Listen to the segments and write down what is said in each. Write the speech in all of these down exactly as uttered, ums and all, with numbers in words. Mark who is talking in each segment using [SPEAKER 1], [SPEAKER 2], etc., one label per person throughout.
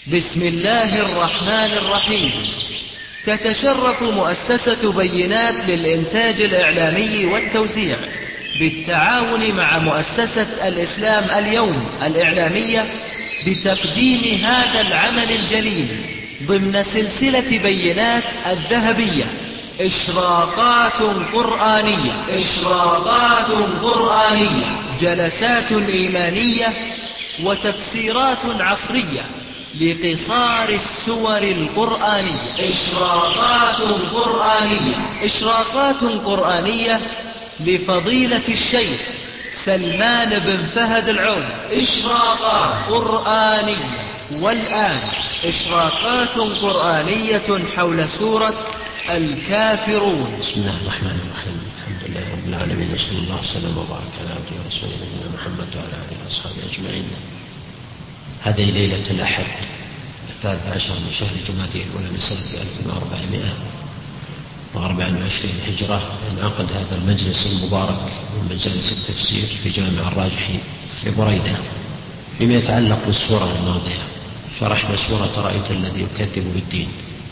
[SPEAKER 1] بسم الله الرحمن الرحيم. تتشرف مؤسسة بينات للإنتاج الإعلامي والتوزيع بالتعاون مع مؤسسة الإسلام اليوم الإعلامية بتقديم هذا العمل الجليل ضمن سلسلة بينات الذهبية، إشراقات قرآنية إشراقات قرآنية جلسات إيمانية وتفسيرات عصرية لقصار السور القرآنية. إشراقات قرآنية إشراقات قرآنية لفضيلة الشيخ سلمان بن فهد العود. إشراقات قرآنية. والآن إشراقات قرآنية حول سورة الكافرون.
[SPEAKER 2] بسم الله الرحمن الرحيم. الحمد لله رب العالمين، وصلى الله وسلم وبارك على عبده ورسوله نبينا محمد وعلى اله واصحابه اجمعين. هذه ليلة الأحد الثالث عشر من شهر جمادى الأولى من سنة ألف وأربعمائة وأربع وعشرين هجرة انعقد هذا المجلس المبارك من مجالس التفسير في جامع الراجحي في بريدة فيما يتعلق بالسورة الماضية. شرحنا سورة رأيت الذي يكذب بالدين،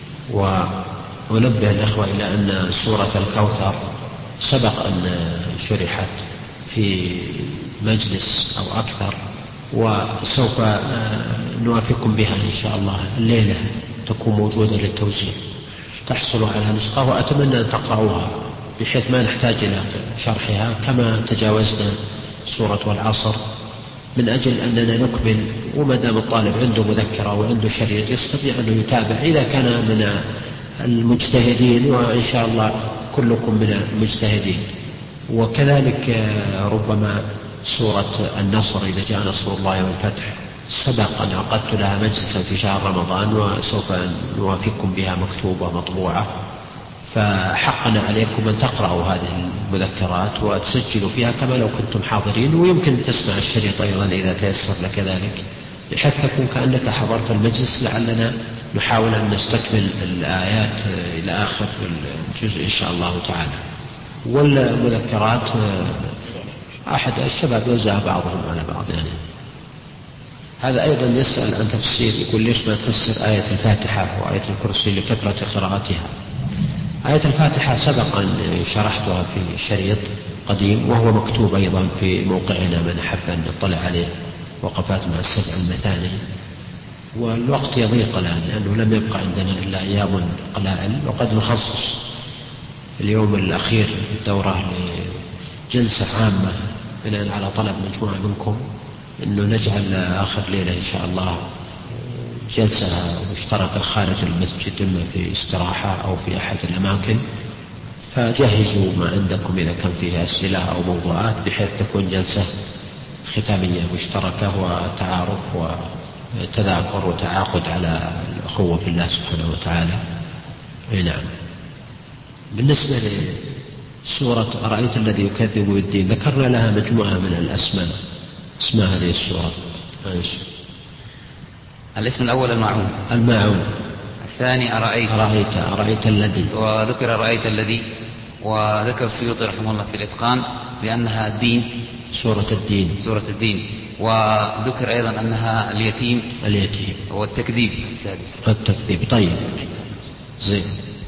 [SPEAKER 2] ونبه الأخوة إلى أن سورة الكوثر سبق أن شرحت في مجلس أو أكثر، وسوف نوافقكم بها إن شاء الله الليلة، تكون موجودة للتوزيع، تحصلوا على نسخة، وأتمنى أن تقرأوها بحيث ما نحتاج إلى شرحها كما تجاوزنا سورة والعصر، من أجل أننا نكمل. وما دام الطالب عنده مذكرة وعنده شريط يستطيع أنه يتابع إذا كان من المجتهدين، وإن شاء الله كلكم من المجتهدين. وكذلك ربما سورة النصر إذا جاء نصر الله والفتح سبق أن عقدت لها مجلسا في شهر رمضان، وسوف نوافقكم بها مكتوبة مطبوعة، فحقنا عليكم أن تقرأوا هذه المذكرات وتسجلوا فيها كما لو كنتم حاضرين، ويمكن تسمع الشريط أيضا إذا تيسر لك ذلك، بحيث تكون كأنك حضرت المجلس، لعلنا نحاول أن نستكمل الآيات إلى آخر الجزء إن شاء الله تعالى. والمذكرات أحد الشباب وزع بعضهم على بعض يعني. هذا أيضا يسأل عن تفسير، يقول ليش ما تفسر آية الفاتحة وآية الكرسي لكثرة قراءتها. آية الفاتحة سبق أن شرحتها في شريط قديم، وهو مكتوب أيضا في موقعنا من حب أن يطلع عليه، وقفات مع السبع المثاني. والوقت يضيق الآن لأنه لم يبقى عندنا إلا أيام قلائل، وقد نخصص اليوم الأخير دورة لجلسة عامة بناء على طلب مجموعة منكم أنه نجعل آخر ليلة إن شاء الله جلسة مشتركة خارج المسجد، إما في استراحة أو في أحد الأماكن، فجهزوا ما عندكم إذا كان فيه أسئلة أو موضوعات، بحيث تكون جلسة ختامية مشتركة وتعارف وتذاكر وتعاقد على الأخوة في الله سبحانه وتعالى. نعم. بالنسبة لسورة أرأيت الذي يكذب بالدين ذكرنا لها مجموعة من الأسماء، اسمها هذه السورة.
[SPEAKER 3] الاسم الأول الماعون
[SPEAKER 2] الماعون
[SPEAKER 3] الثاني أرأيت
[SPEAKER 2] أرأيت أرأيت الذي،
[SPEAKER 3] وذكر أرأيت الذي، وذكر السيوطي رحمه الله في الإتقان بأنها الدين،
[SPEAKER 2] سورة الدين
[SPEAKER 3] سورة الدين، وذكر أيضا أنها اليتيم
[SPEAKER 2] اليتيم
[SPEAKER 3] والتكذيب السادس
[SPEAKER 2] التكذيب. طيب زين.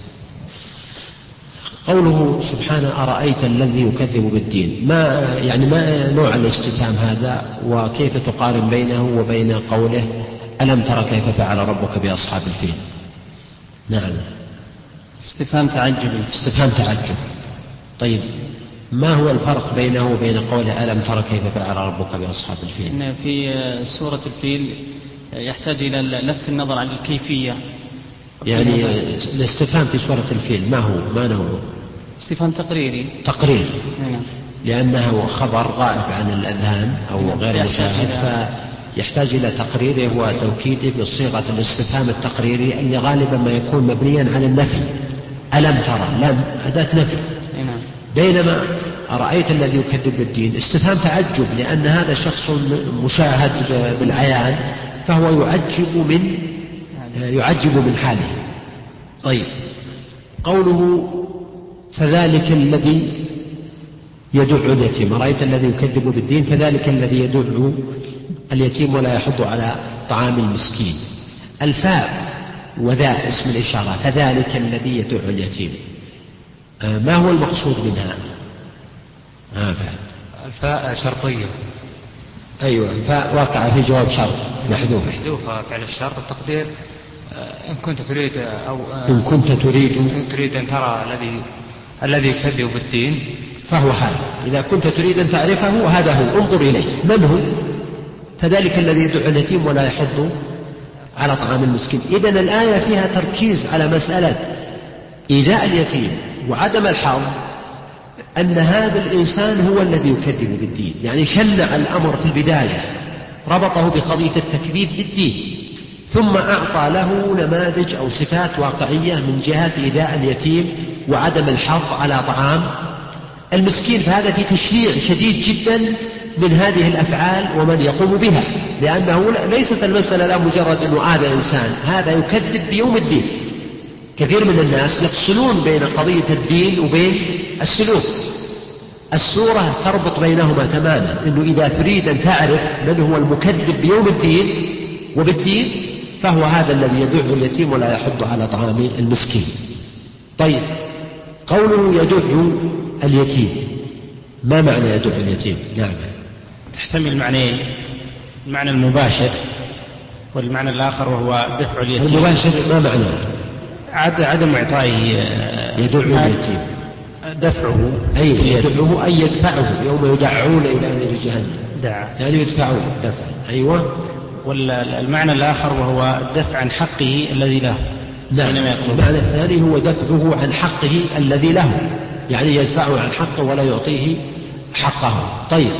[SPEAKER 2] قوله سبحانه أرأيت الذي يكذب بالدين، ما يعني ما نوع الاستفهام هذا، وكيف تقارن بينه وبين قوله ألم ترى كيف فعل ربك بأصحاب الفيل؟ نعم.
[SPEAKER 4] استفهام تعجب.
[SPEAKER 2] استفهام تعجب. طيب ما هو الفرق بينه وبين قوله ألم ترى كيف فعل ربك بأصحاب الفيل؟
[SPEAKER 4] إن في سورة الفيل يحتاج إلى لفت النظر عن الكيفية،
[SPEAKER 2] يعني الاستفهام في سورة الفيل ما هو ما نوعه؟
[SPEAKER 4] استفهام تقريري.
[SPEAKER 2] تقرير.
[SPEAKER 4] نعم.
[SPEAKER 2] لأنه خبر غائب عن الأذهان أو نعم. غير مشاهد، فيحتاج إلى تقريره وتوكيده بصيغة الاستفهام التقريري اللي غالبا ما يكون مبنيا على النفي. ألم ترى لم أداة نفي.
[SPEAKER 4] نعم.
[SPEAKER 2] بينما أرأيت الذي يكذب بالدين استفهام تعجب، لأن هذا شخص مشاهد بالعيان، فهو يعجب من يعجب من حاله. طيب قوله فذلك الذي يدع اليتيم، رأيت الذي يكذب بالدين فذلك الذي يدع اليتيم ولا يحض على طعام المسكين. الفاء وذا اسم الإشارة، فذلك الذي يدع اليتيم، ما هو المقصود منها؟ آه
[SPEAKER 3] الفاء شرطية.
[SPEAKER 2] أيوة، فاء واقع في جواب شرط محذوف.
[SPEAKER 3] محذوفة فعل الشرط. التقدير إن كنت تريد أو
[SPEAKER 2] إن كنت تريد
[SPEAKER 3] إن تريد أن ترى الذي الذي يكذب بالدين
[SPEAKER 2] فهو هذا. إذا كنت تريد أن تعرفه هذا هو، انظر إليه من هو. فذلك الذي يدع اليتيم ولا يحض على طعام المسكين. إذن الآية فيها تركيز على مسألة إيذاء اليتيم وعدم الحظ، أن هذا الإنسان هو الذي يكذب بالدين، يعني شنع الأمر في البداية، ربطه بقضية التكذيب بالدين، ثم أعطى له نماذج أو صفات واقعية من جهة إيذاء اليتيم وعدم الحظ على طعام المسكين. فهذا في تشريع شديد جدا من هذه الأفعال ومن يقوم بها، لأنه ليست المسألة لا مجرد أنه هذا إنسان، هذا يكذب بيوم الدين. كثير من الناس يفصلون بين قضية الدين وبين السلوك. السورة تربط بينهما تماما، أنه إذا تريد أن تعرف من هو المكذب بيوم الدين وبالدين فهو هذا الذي يدع اليتيم ولا يحض على طعام المسكين. طيب، قوله يدع اليتيم، ما معنى يدع اليتيم؟ نعم،
[SPEAKER 4] تحتمل معنيين، المعنى المباشر والمعنى الآخر وهو دفع اليتيم.
[SPEAKER 2] المباشر ما معناه؟
[SPEAKER 4] عدم إعطائه
[SPEAKER 2] يدع اليتيم،
[SPEAKER 4] دفعه
[SPEAKER 2] أي يدعه أي يدفعه يوم يدعون إلى نار جهنم،
[SPEAKER 4] دعا
[SPEAKER 2] يعني يدفعه دفع. أيوة.
[SPEAKER 4] والمعنى الآخر وهو الدفع عن حقه الذي له.
[SPEAKER 2] نعم، المعنى الثاني هو دفعه عن حقه الذي له، يعني يدفعه عن حقه ولا يعطيه حقه. طيب،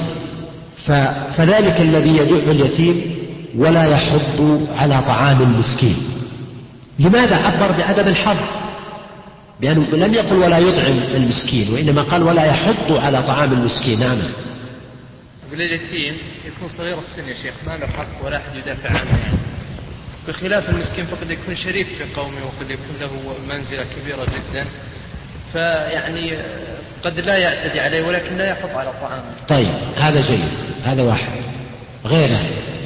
[SPEAKER 2] فذلك الذي يدع اليتيم ولا يحض على طعام المسكين. لماذا عبر بعدم الحظ؟ لأنه لم يقل ولا يطعم المسكين، وإنما قال ولا يحض على طعام المسكين. نعم.
[SPEAKER 5] اليتيم يكون صغير السن يا شيخ، ما له حق ولا أحد يدافع عنه، يعني بخلاف المسكين فقد يكون شريف في قومه وقد يكون له منزلة كبيرة جدا، فيعني قد لا يعتدي عليه ولكن لا يحض على طعامه.
[SPEAKER 2] طيب، هذا جيد، هذا واحد. غيره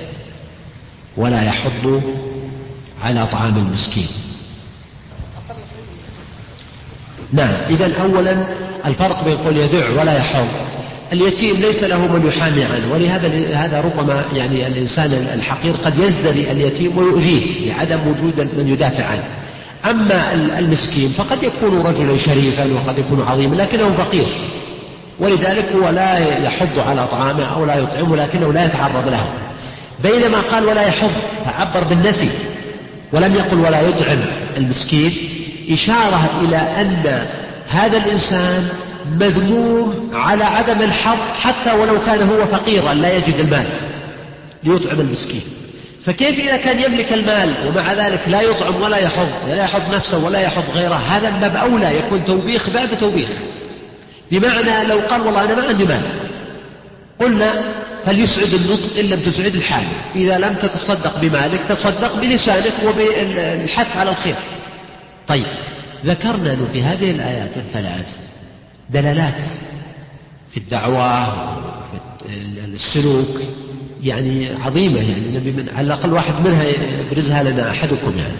[SPEAKER 2] ولا يحض على طعام المسكين. نعم. إذن أولا الفرق بين قول يدع ولا يحض، اليتيم ليس له من يحامي عنه، ولهذا هذا ربما يعني الإنسان الحقير قد يزدري اليتيم ويؤذيه لعدم وجود من يدافع عنه. أما المسكين فقد يكون رجلا شريفا وقد يكون عظيما لكنه فقير، ولذلك هو لا يحض على طعامه أو لا يطعمه، لكنه لا يتعرض له. بينما قال ولا يحض فعبر بالنفي ولم يقل ولا يطعم المسكين، إشارة إلى أن هذا الإنسان مذموم على عدم الحظ حتى ولو كان هو فقيرا لا يجد المال ليطعم المسكين. فكيف إذا كان يملك المال ومع ذلك لا يطعم ولا يحض، لا يحض نفسه ولا يحض غيره؟ هذا من باب أولى يكون توبيخ بعد توبيخ. بمعنى لو قال والله أنا ما عندي مال، قلنا فليسعد النطق إن لم تسعد الحال، إذا لم تتصدق بمالك تصدق بلسانك وبالحث على الخير. طيب، ذكرنا أنه في هذه الآيات الثلاث دلالات في الدعوة وفي السلوك يعني عظيمة، يعني نبي من على الأقل واحد منها يبرزها لنا أحدكم. يعني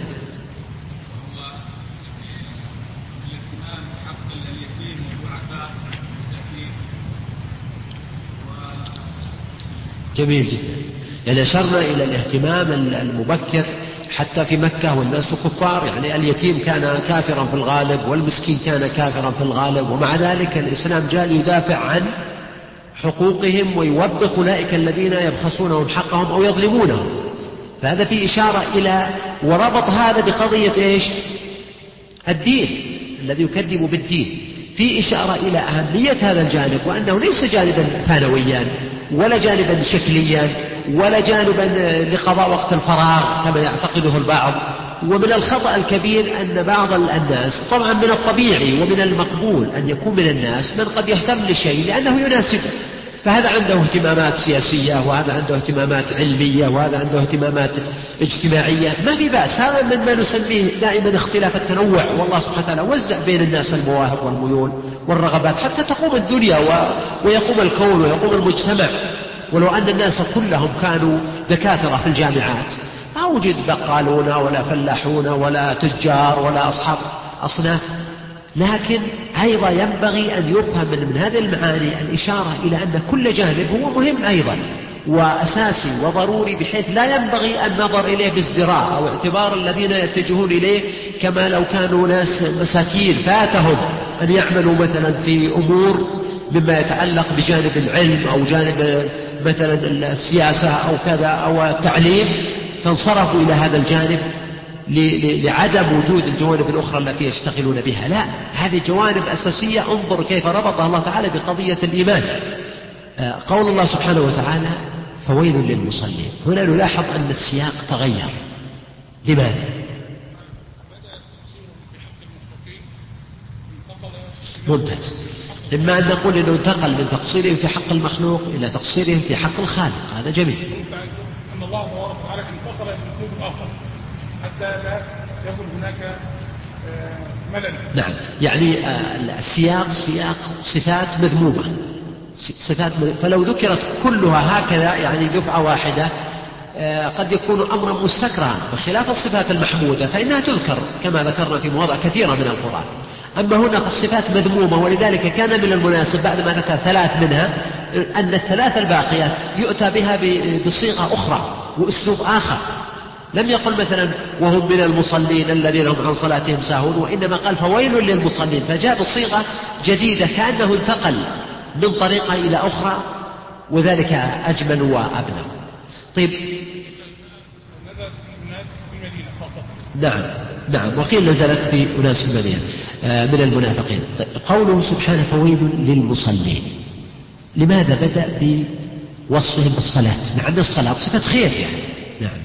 [SPEAKER 2] جميل جدا. يعني أشرنا إلى الاهتمام المبكر حتى في مكة والناس كفار، يعني اليتيم كان كافرا في الغالب والمسكين كان كافرا في الغالب، ومع ذلك الإسلام جاء ليدافع عن حقوقهم ويوبخ أولئك الذين يبخسونهم حقهم أو يظلمونهم. فهذا في إشارة إلى، وربط هذا بقضية إيش؟ الدين الذي يكذب بالدين، في إشارة إلى أهمية هذا الجانب، وأنه ليس جانبا ثانويا ولا جانبا شكليا ولا جانبا لقضاء وقت الفراغ كما يعتقده البعض. ومن الخطأ الكبير أن بعض الناس، طبعا من الطبيعي ومن المقبول أن يكون من الناس من قد يهتم لشيء لأنه يناسبه، فهذا عنده اهتمامات سياسية وهذا عنده اهتمامات علمية وهذا عنده اهتمامات اجتماعية، ما في بأس، هذا من ما نسميه دائما اختلاف التنوع. والله سبحانه وتعالى وزع بين الناس المواهب والميول والرغبات حتى تقوم الدنيا ويقوم الكون ويقوم المجتمع. ولو أن الناس كلهم كانوا دكاترة في الجامعات أو وجد بقالون ولا فلاحون ولا تجار ولا أصحاب أصناف، لكن أيضا ينبغي أن يفهم من هذه المعاني الإشارة إلى أن كل جانب هو مهم أيضا وأساسي وضروري، بحيث لا ينبغي النظر إليه بازدراء أو اعتبار الذين يتجهون إليه كما لو كانوا ناس مساكين فاتهم أن يعملوا مثلا في أمور مما يتعلق بجانب العلم أو جانب مثلا السياسة أو كذا أو التعليم، فانصرفوا إلى هذا الجانب لعدم وجود الجوانب الأخرى التي يشتغلون بها. لا، هذه جوانب أساسية. انظر كيف ربطها الله تعالى بقضية الإيمان. قول الله سبحانه وتعالى فويل للمصلين، هنا نلاحظ أن السياق تغير. لماذا؟ ممتاز. إما أن نقول أنه انتقل من تقصيرهم في حق المخلوق إلى تقصيرهم في حق الخالق، هذا جميل.
[SPEAKER 6] أن الله تبارك وتعالى انتقل إلى الأسلوب الآخر حتى لا يكون هناك ملل. نعم، يعني السياق سياق صفات مذمومة، صفات مذمومة، فلو ذكرت كلها هكذا يعني دفعة واحدة قد يكون أمرا مستكرها، بخلاف الصفات المحمودة فإنها تذكر كما ذكرنا في مواضع كثيرة من القرآن. أما هنا الصفات مذمومة، ولذلك كان من المناسب بعد ما ذكر ثلاث منها أن الثلاث الباقيات يؤتى بها بصيغة أخرى وأسلوب آخر. لم يقل مثلا وهم من المصلين الذين هم عن صلاتهم ساهون، وإنما قال فويل للمصلين، فجاء بصيغة جديدة كأنه انتقل من طريقة إلى أخرى، وذلك أجمل وأبلغ. طيب، نعم نعم وقيل نزلت في أناس في المدينة من المنافقين. طيب، قوله سبحانه فويل للمصلين، لماذا بدأ بوصفهم بالصلاة مع أن الصلاة صفة خير يعني؟ نعم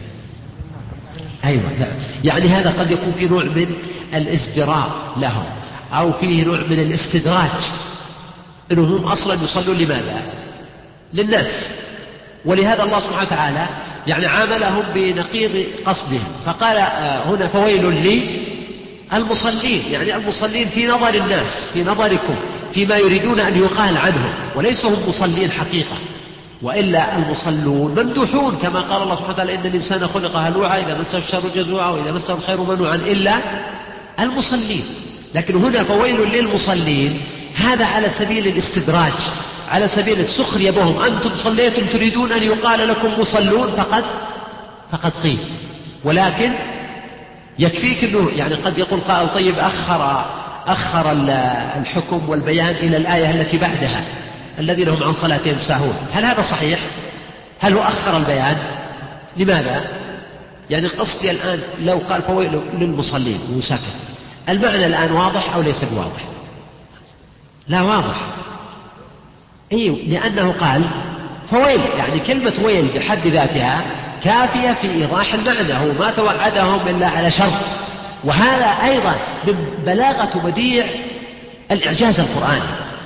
[SPEAKER 6] أيوة نعم. يعني هذا قد يكون في نوع من الازدراء لهم، أو فيه نوع من الاستدراج، إنهم أصلا يصلون لماذا؟ للناس، ولهذا الله سبحانه وتعالى يعني عاملهم بنقيض قصدهم، فقال هنا فويل لي المصلين، يعني المصلين في نظر الناس، في نظركم، فيما يريدون أن يقال عنهم، وليسوا هم مصلين حقيقة، وإلا المصلون ممدوحون كما قال الله سبحانه وتعالى إن الإنسان خلق هلوعا إذا مسه الشر جزوعا وإذا مسه الخير منوعا إلا المصلين. لكن هنا فويل للمصلين هذا على سبيل الاستدراج، على سبيل السخرية بهم، أنتم صليتم تريدون أن يقال لكم مصلون فقد فقد قيل. ولكن يكفيك أنه يعني قد يقول قائل طيب أخر أخر الحكم والبيان إلى الآية التي بعدها الذين هم عن صلاتهم ساهون، هل هذا صحيح؟ هل هو أخر البيان؟ لماذا؟ يعني قصدي الآن لو قال فويل للمصلين وسكت، المعنى الآن واضح أو ليس بواضح؟ لا واضح. أيوه، لأنه قال فويل، يعني كلمة ويل بحد ذاتها كافية في إيضاح المعنى، هو ما توعدهم إلا على شر. وهذا أيضا من بلاغة وبديع الإعجاز القرآني،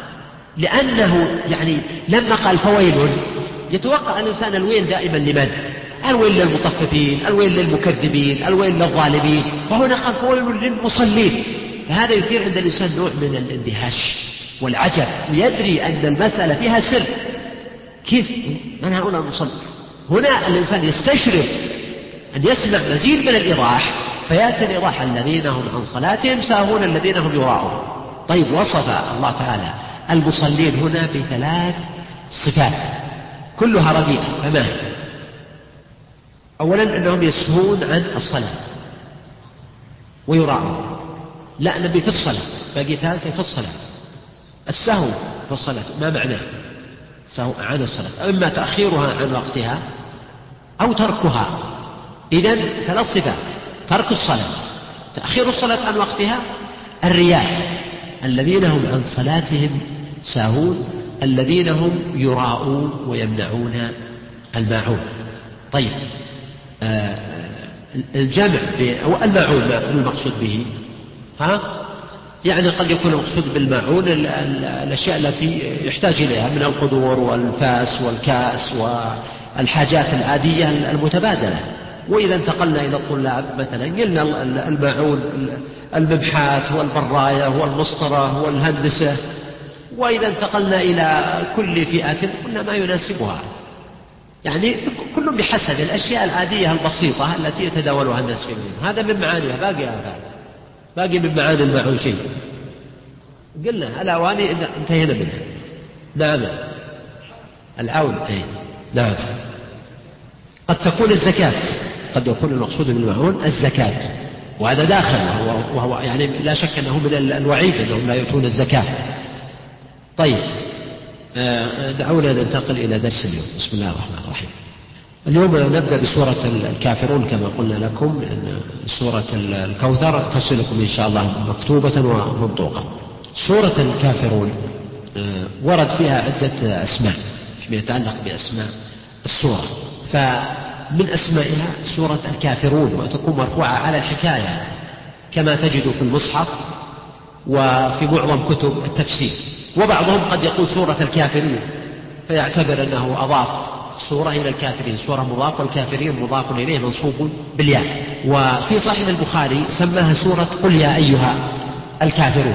[SPEAKER 6] لأنه يعني لما قال فويل يتوقع الإنسان الويل دائما لمن؟ الويل للمطففين، الويل للمكذبين، الويل للظالمين، فهنا قال فويل للمصلين، فهذا يثير عند الإنسان نوع من الاندهاش والعجب، ويدري أن المسألة فيها سر. كيف من هؤلاء المصلين؟ هنا الإنسان يستشرف أن يسمع مزيد من الإيضاح، فيأتي الإيضاح الذين هم عن صلاتهم ساهون الذين هم يراءون. طيب، وصف الله تعالى المصلين هنا بثلاث صفات كلها رديئة، فما هي؟ أولا أنهم يسهون عن الصلاة ويراءون، لا نبي في الصلاة، باقي ثالثة في الصلاة. السهو في الصلاة ما معناه؟ سهو عن الصلاة، إما تأخيرها عن وقتها أو تركها. إذن ثلاث صفات: ترك الصلاة، تأخير الصلاة عن وقتها، الرياء الذين هم عن صلاتهم ساهون الذين هم يراءون ويمنعون الماعون. طيب، آه الجمع أو الماعون المقصود به ها؟ يعني قد يكون المقصود بالماعون الأشياء التي يحتاج إليها من القدور والفاس والكأس والحاجات العادية المتبادلة. وإذا انتقلنا إلى الطلاب مثلا قلنا الماعون المبحات والبراية والمسطرة والهندسة، وإذا انتقلنا إلى كل فئة قلنا ما يناسبها. يعني كل بحسب الأشياء العادية البسيطة التي يتداولها الناس في الدين. هذا من معانيها، باقي هذا باقي من معاني المعون شيء قلنا الأواني انتهينا منها. نعم العون أي نعم. قد تكون الزكاة، قد يكون المقصود بالمعون الزكاة، وهذا داخل وهو, وهو يعني لا شك أنه من الوعيد أنهم لا يؤتون الزكاة. طيب دعونا ننتقل إلى درس اليوم. بسم الله الرحمن الرحيم. اليوم نبدأ بسورة الكافرون كما قلنا لكم، إن سورة الكوثر تصلكم إن شاء الله مكتوبة ومنطوقة. سورة الكافرون ورد فيها عدة أسماء فيما يتعلق بأسماء السورة، فمن أسمائها سورة الكافرون، وتكون مرفوعة على الحكاية كما تجد في المصحف وفي معظم كتب التفسير. وبعضهم قد يقول سورة الكافرين فيعتبر أنه أضاف سورة إلى الكافرين، سورة مضاف والكافرين مضاف إليه منصوب بالياء. وفي صحيح البخاري سماها سورة قل يا أيها الكافرون.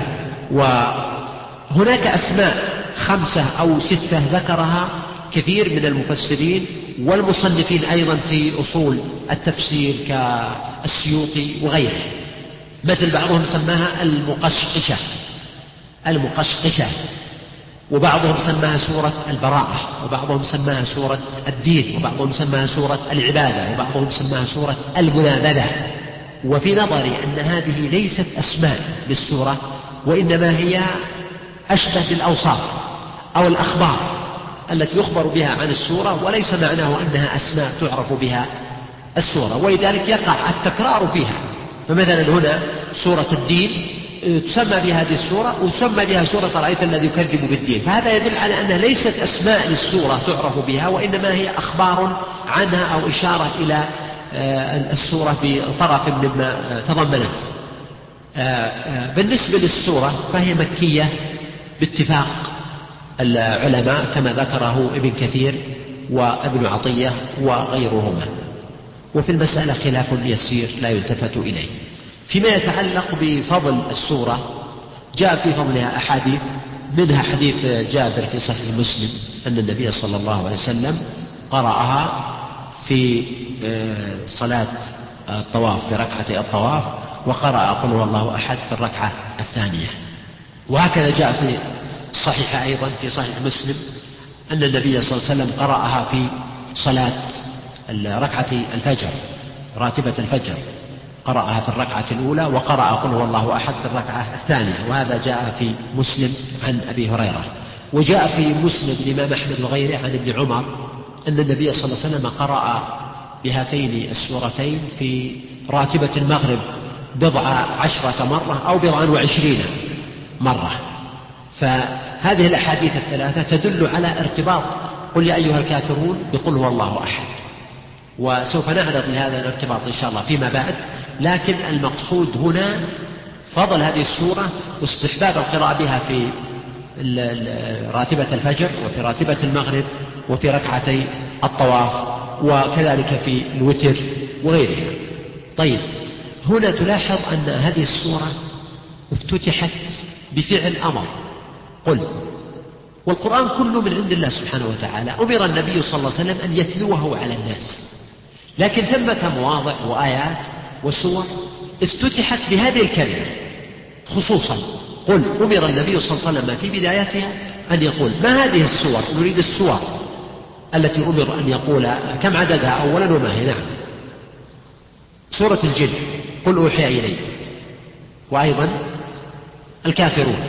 [SPEAKER 6] وهناك أسماء خمسة أو ستة ذكرها كثير من المفسرين والمصنفين أيضا في أصول التفسير كالسيوطي وغيره، مثل بعضهم سماها المقشقشة المقشقشة وبعضهم سماها سورة البراءة، وبعضهم سماها سورة الدين، وبعضهم سماها سورة العبادة، وبعضهم سماها سورة المنابذة. وفي نظري أن هذه ليست أسماء للسورة، وإنما هي أشبه بالأوصاف أو الأخبار التي يخبر بها عن السورة، وليس معناه أنها أسماء تعرف بها السورة، ولذلك يقع التكرار فيها. فمثلا هنا سورة الدين تسمى بها هذه السورة، وتسمى بها سورة رأيت الذي يكذب بالدين، فهذا يدل على أنها ليست أسماء للسورة تعرف بها، وإنما هي أخبار عنها أو إشارة إلى السورة بطرف مما تضمنت. بالنسبة للسورة فهي مكية باتفاق العلماء كما ذكره ابن كثير وابن عطية وغيرهما، وفي المسألة خلاف يسير لا يلتفت إليه. فيما يتعلق بفضل السورة جاء في فضلها أحاديث، منها حديث جابر في صحيح مسلم أن النبي صلى الله عليه وسلم قرأها في صلاة الطواف، في ركعتي الطواف، وقرأ قل هو الله أحد في الركعة الثانية. وهكذا جاء في الصحيح أيضا في صحيح مسلم أن النبي صلى الله عليه وسلم قرأها في صلاة ركعتي الفجر، راتبة الفجر، قرأها في الركعة الأولى، وقرأ قل هو الله أحد في الركعة الثانية. وهذا جاء في مسلم عن أبي هريرة. وجاء في مسلم الإمام أحمد وغيره عن ابن عمر أن النبي صلى الله عليه وسلم قرأ بهاتين السورتين في راتبة المغرب بضع عشرة مرة أو بضعا وعشرين مرة. فهذه الأحاديث الثلاثة تدل على ارتباط قل يا أيها الكافرون بقل هو الله أحد، وسوف نعرض لهذا الارتباط إن شاء الله فيما بعد. لكن المقصود هنا فضل هذه السورة واستحباب القراءة بها في راتبة الفجر وفي راتبة المغرب وفي ركعتي الطواف، وكذلك في الوتر وغيرها. طيب هنا تلاحظ أن هذه السورة افتتحت بفعل أمر قل، والقرآن كله من عند الله سبحانه وتعالى. أمر النبي صلى الله عليه وسلم أن يتلوه على الناس، لكن ثمة مواضع وآيات وسور افتتحت بهذه الكلمة خصوصا قل. أمر النبي صلى الله عليه وسلم في بدايتها أن يقول ما هذه السور، نريد السور التي أمر أن يقول كم عددها أولا وما هي. نعم سورة الجن قل أوحي إلي، وأيضا الكافرون.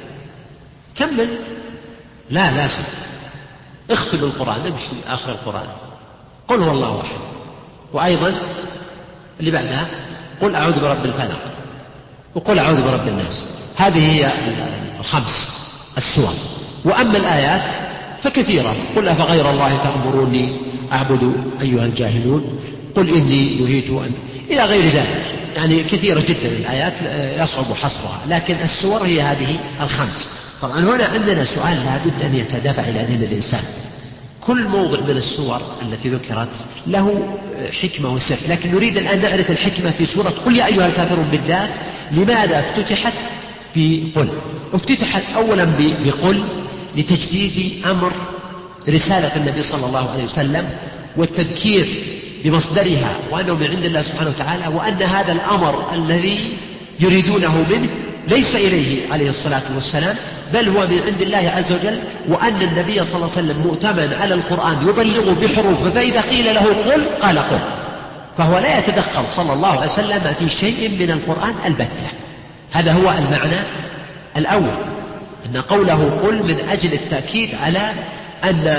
[SPEAKER 6] كمل لا لازم اختم القرآن، نمشي آخر القرآن قل هو الله أحد، وأيضا اللي بعدها قل أعوذ برب الفلق وقل أعوذ برب الناس. هذه هي الخمس السور. وأما الآيات فكثيرة، قل أفغير الله تأمروني أعبد أيها الجاهلون، قل إني نهيت أن، إلى غير ذلك. يعني كثيرة جدا الآيات يصعب حصرها، لكن السور هي هذه الخمس. طبعا هنا عندنا سؤال لابد أن يتدافع إلى ذهن الإنسان. كل موضع من السور التي ذكرت له حكمة وسر، لكن نريد الآن نعرف الحكمة في سورة قل يا أيها الكافرون بالذات. لماذا افتتحت بقل؟ افتتحت أولا بقل لتجديد أمر رسالة النبي صلى الله عليه وسلم والتذكير بمصدرها وأنه من عند الله سبحانه وتعالى، وأن هذا الأمر الذي يريدونه منه ليس إليه عليه الصلاة والسلام بل هو من عند الله عز وجل، وأن النبي صلى الله عليه وسلم مؤتمن على القرآن يبلغ بحروف، فإذا قيل له قل قال قل، فهو لا يتدخل صلى الله عليه وسلم في شيء من القرآن البتة. هذا هو المعنى الأول، أن قوله قل من أجل التأكيد على أن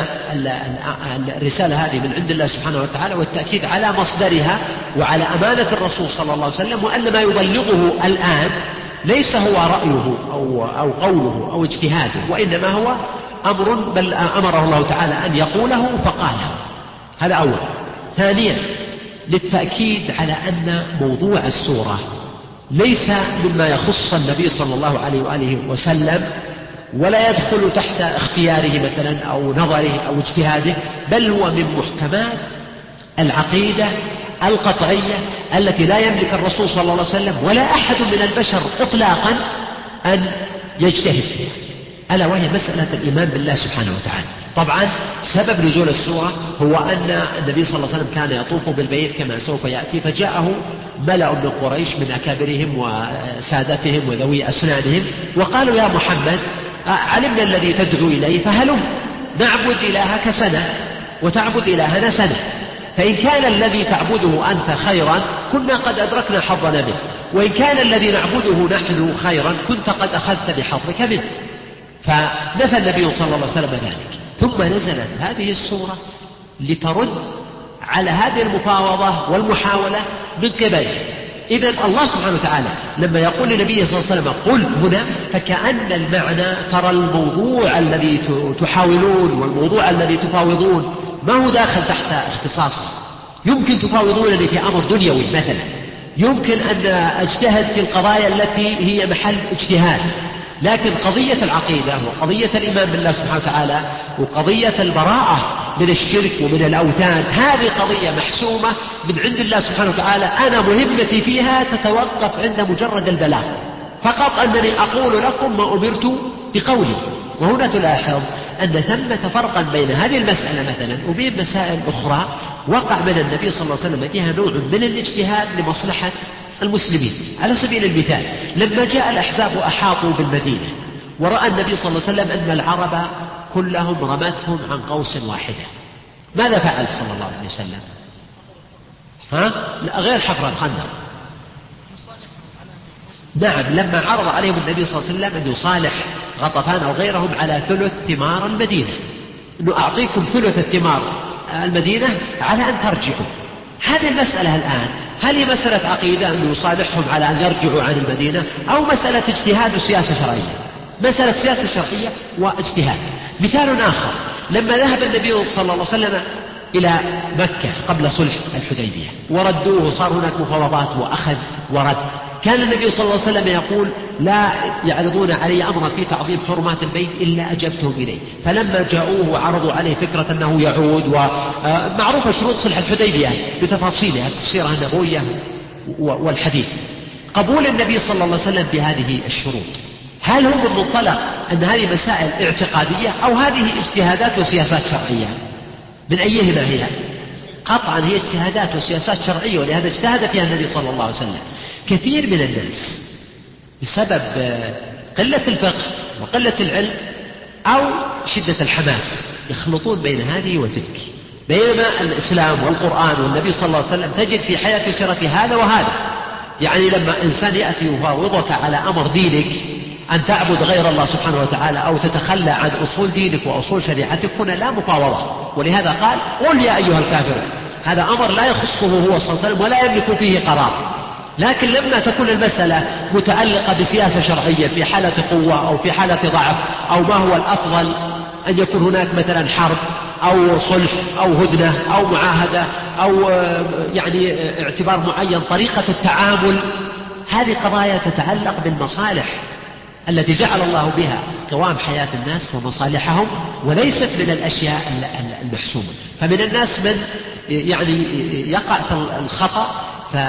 [SPEAKER 6] الرسالة هذه من عند الله سبحانه وتعالى، والتأكيد على مصدرها وعلى أمانة الرسول صلى الله عليه وسلم، وأن ما يبلغه الآن ليس هو رأيه أو, أو قوله أو اجتهاده، وإنما هو أمر بل أمره الله تعالى أن يقوله فقاله. هذا أول. ثانيا للتأكيد على أن موضوع السورة ليس مما يخص النبي صلى الله عليه وآله وسلم، ولا يدخل تحت اختياره مثلا أو نظره أو اجتهاده، بل هو من محكمات العقيدة القطعية التي لا يملك الرسول صلى الله عليه وسلم ولا أحد من البشر إطلاقا أن يجتهد فيها، ألا وهي مسألة الإيمان بالله سبحانه وتعالى. طبعا سبب نزول السورة هو أن النبي صلى الله عليه وسلم كان يطوف بالبيت كما سوف يأتي، فجاءه ملأ من قريش من أكابرهم وسادتهم وذوي أسنانهم وقالوا يا محمد علمنا الذي تدعو إليه فهلم نعبد إلهك سنة وتعبد إلهنا سنة، فإن كان الذي تعبده أنت خيرا كنا قد أدركنا حظنا منه، وإن كان الذي نعبده نحن خيرا كنت قد أخذت بحظك منه. فنفى النبي صلى الله عليه وسلم ذلك، ثم نزلت هذه السورة لترد على هذه المفاوضة والمحاولة من قبله. إذن الله سبحانه وتعالى لما يقول لنبيه صلى الله عليه وسلم قل هنا، فكأن المعنى ترى الموضوع الذي تحاولون والموضوع الذي تفاوضون ما هو داخل تحت اختصاصه. يمكن تفاوضونني في أمر دنيوي مثلا، يمكن أن أجتهد في القضايا التي هي محل اجتهاد، لكن قضية العقيدة وقضية الإيمان بالله سبحانه وتعالى وقضية البراءة من الشرك ومن الأوثان هذه قضية محسومة من عند الله سبحانه وتعالى، أنا مهمتي فيها تتوقف عند مجرد البلاغ فقط، أنني أقول لكم ما أمرت بقولي. وهنا تلاحظ أن ثمة فرقا بين هذه المسألة مثلا وبين مسائل أخرى وقع من النبي صلى الله عليه وسلم فيها نوع من الاجتهاد لمصلحة المسلمين. على سبيل المثال لما جاء الأحزاب أحاطوا بالمدينة ورأى النبي صلى الله عليه وسلم أن العرب كلهم رمتهم عن قوس واحدة، ماذا فعل صلى الله عليه وسلم؟ ها؟ لا غير حفر الخندق. نعم، لما عرض عليهم النبي صلى الله عليه وسلم أن يصالح غطفان أو غيرهم على ثلث ثمار المدينة، أنه أعطيكم ثلث الثمار المدينة على أن ترجعوا. هذه المسألة الآن هل هي مسألة عقيدة أن يصالحهم على أن يرجعوا عن المدينة، أو مسألة اجتهاد وسياسة شرعية؟ مسألة سياسة شرعية واجتهاد. مثال آخر، لما ذهب النبي صلى الله عليه وسلم إلى مكة قبل صلح الحديبية وردوه، صار هناك مفاوضات وأخذ ورد، كان النبي صلى الله عليه وسلم يقول لا يعرضون علي أمرا في تعظيم حرمات البيت إلا أجبتهم إليه. فلما جاءوه وعرضوا عليه فكرة أنه يعود، ومعروفة شروط صلح الحديبية بتفاصيلها السيرة النبوية والحديث، قبول النبي صلى الله عليه وسلم بهذه الشروط، هل هم من منطلق أن هذه مسائل اعتقادية أو هذه اجتهادات وسياسات شرعية؟ من أيهما هي؟ قطعا هي اجتهادات وسياسات شرعية، ولهذا اجتهد فيها النبي صلى الله عليه وسلم. كثير من الناس بسبب قلة الفقه وقلة العلم أو شدة الحماس يخلطون بين هذه وتلك، بينما الإسلام والقرآن والنبي صلى الله عليه وسلم تجد في حياة سيرة هذا وهذا. يعني لما إنسان يأتي يفاوضك على أمر دينك أن تعبد غير الله سبحانه وتعالى أو تتخلى عن أصول دينك وأصول شريعتك، هنا لا مفاوضة، ولهذا قال قل يا أيها الكافرون. هذا أمر لا يخصه هو صلى الله عليه وسلم ولا يملك فيه قرار. لكن لما تكون المسألة متعلقة بسياسة شرعية في حالة قوة أو في حالة ضعف، أو ما هو الأفضل أن يكون هناك مثلا حرب أو صلح أو هدنة أو معاهدة أو يعني اعتبار معين، طريقة التعامل، هذه قضايا تتعلق بالمصالح التي جعل الله بها قوام حياة الناس ومصالحهم، وليست من الأشياء المحسومة. فمن الناس من يعني يقع الخطأ ف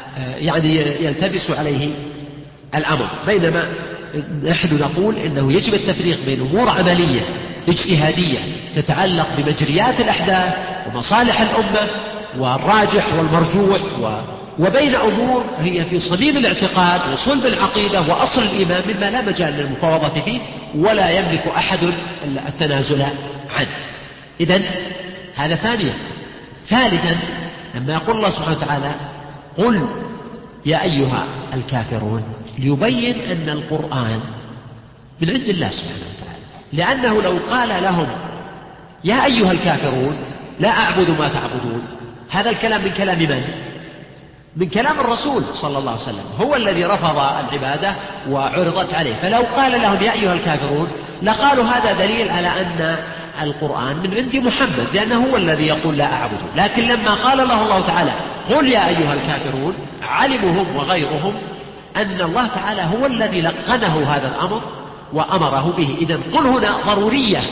[SPEAKER 6] يعني يلتبس عليه الأمر، بينما نحن نقول إنه يجب التفريق بين أمور عملية اجتهادية تتعلق بمجريات الأحداث ومصالح الأمة والراجح والمرجوح، وبين أمور هي في صميم الاعتقاد وصلب العقيدة وأصل الإيمان مما لا مجال للمفاوضة فيه ولا يملك أحد التنازل عنه. إذن هذا ثانيا. ثالثا لما يقول الله سبحانه وتعالى قل يا أيها الكافرون، ليبين أن القرآن من عند الله سبحانه وتعالى، لأنه لو قال لهم يا أيها الكافرون لا أعبد ما تعبدون، هذا الكلام من كلام من؟ من كلام الرسول صلى الله عليه وسلم، هو الذي رفض العبادة وعرضت عليه. فلو قال لهم يا أيها الكافرون لقالوا هذا دليل على أن القرآن من عند محمد، لأنه هو الذي يقول لا أعبد. لكن لما قال له الله تعالى قل يا أيها الكافرون، علموا هم وغيرهم أن الله تعالى هو الذي لقنه هذا الأمر وأمره به. إذن قل هنا ضرورية.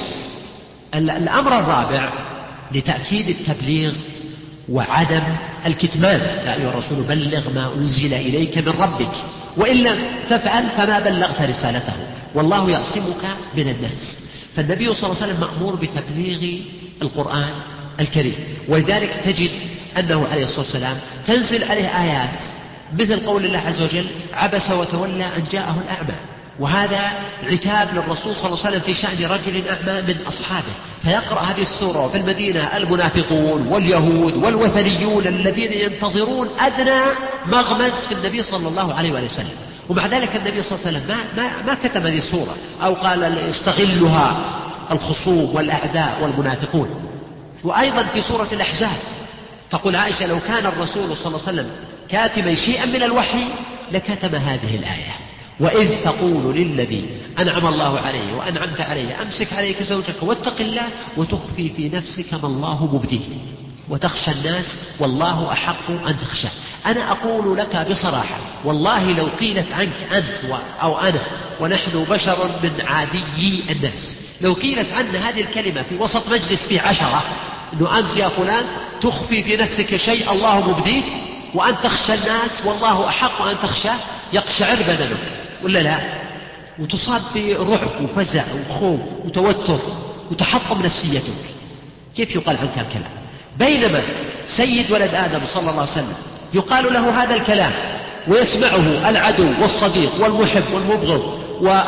[SPEAKER 6] الأمر الرابع لتأكيد التبليغ وعدم الكتمان، يا أيها الرسول بلغ ما أنزل إليك من ربك وإن لم تفعل فما بلغت رسالته والله يعصمك من الناس. فالنبي صلى الله عليه وسلم مأمور بتبليغ القرآن الكريم، ولذلك تجد أنه عليه الصلاة والسلام تنزل عليه آيات مثل قول الله عز وجل عبس وتولى أن جاءه الأعمى، وهذا عتاب للرسول صلى الله عليه وسلم في شأن رجل أعمى من أصحابه، فيقرأ هذه السورة وفي المدينة المنافقون واليهود والوثنيون الذين ينتظرون أدنى مغمز في النبي صلى الله عليه وسلم، ومع ذلك النبي صلى الله عليه وسلم ما, ما, ما كتب هذه السورة أو قال يستغلها الخصوم والأعداء والمنافقون. وأيضا في سورة الأحزاب تقول عائشة لو كان الرسول صلى الله عليه وسلم كاتبا شيئا من الوحي لكتب هذه الآية، وإذ تقول للذي أنعم الله عليه وأنعمت عليه أمسك عليك زوجك واتق الله وتخفي في نفسك ما الله مبديه وتخشى الناس والله أحق أن تخشى. أنا أقول لك بصراحة والله لو قيلت عنك أنت أو أنا ونحن بشر من عادي الناس، لو قيلت عنا هذه الكلمة في وسط مجلس فيه عشرة أنه أنت يا فلان تخفي في نفسك شيء الله مبديه وأن تخشى الناس والله أحق أن تخشى، يقشعر بدنك ولا لا؟ وتصاب برعب وفزع وخوف وتوتر وتحطم نفسيتك. كيف يقال عنك الكلام؟ بينما سيد ولد آدم صلى الله عليه وسلم يقال له هذا الكلام ويسمعه العدو والصديق والمحب والمبغض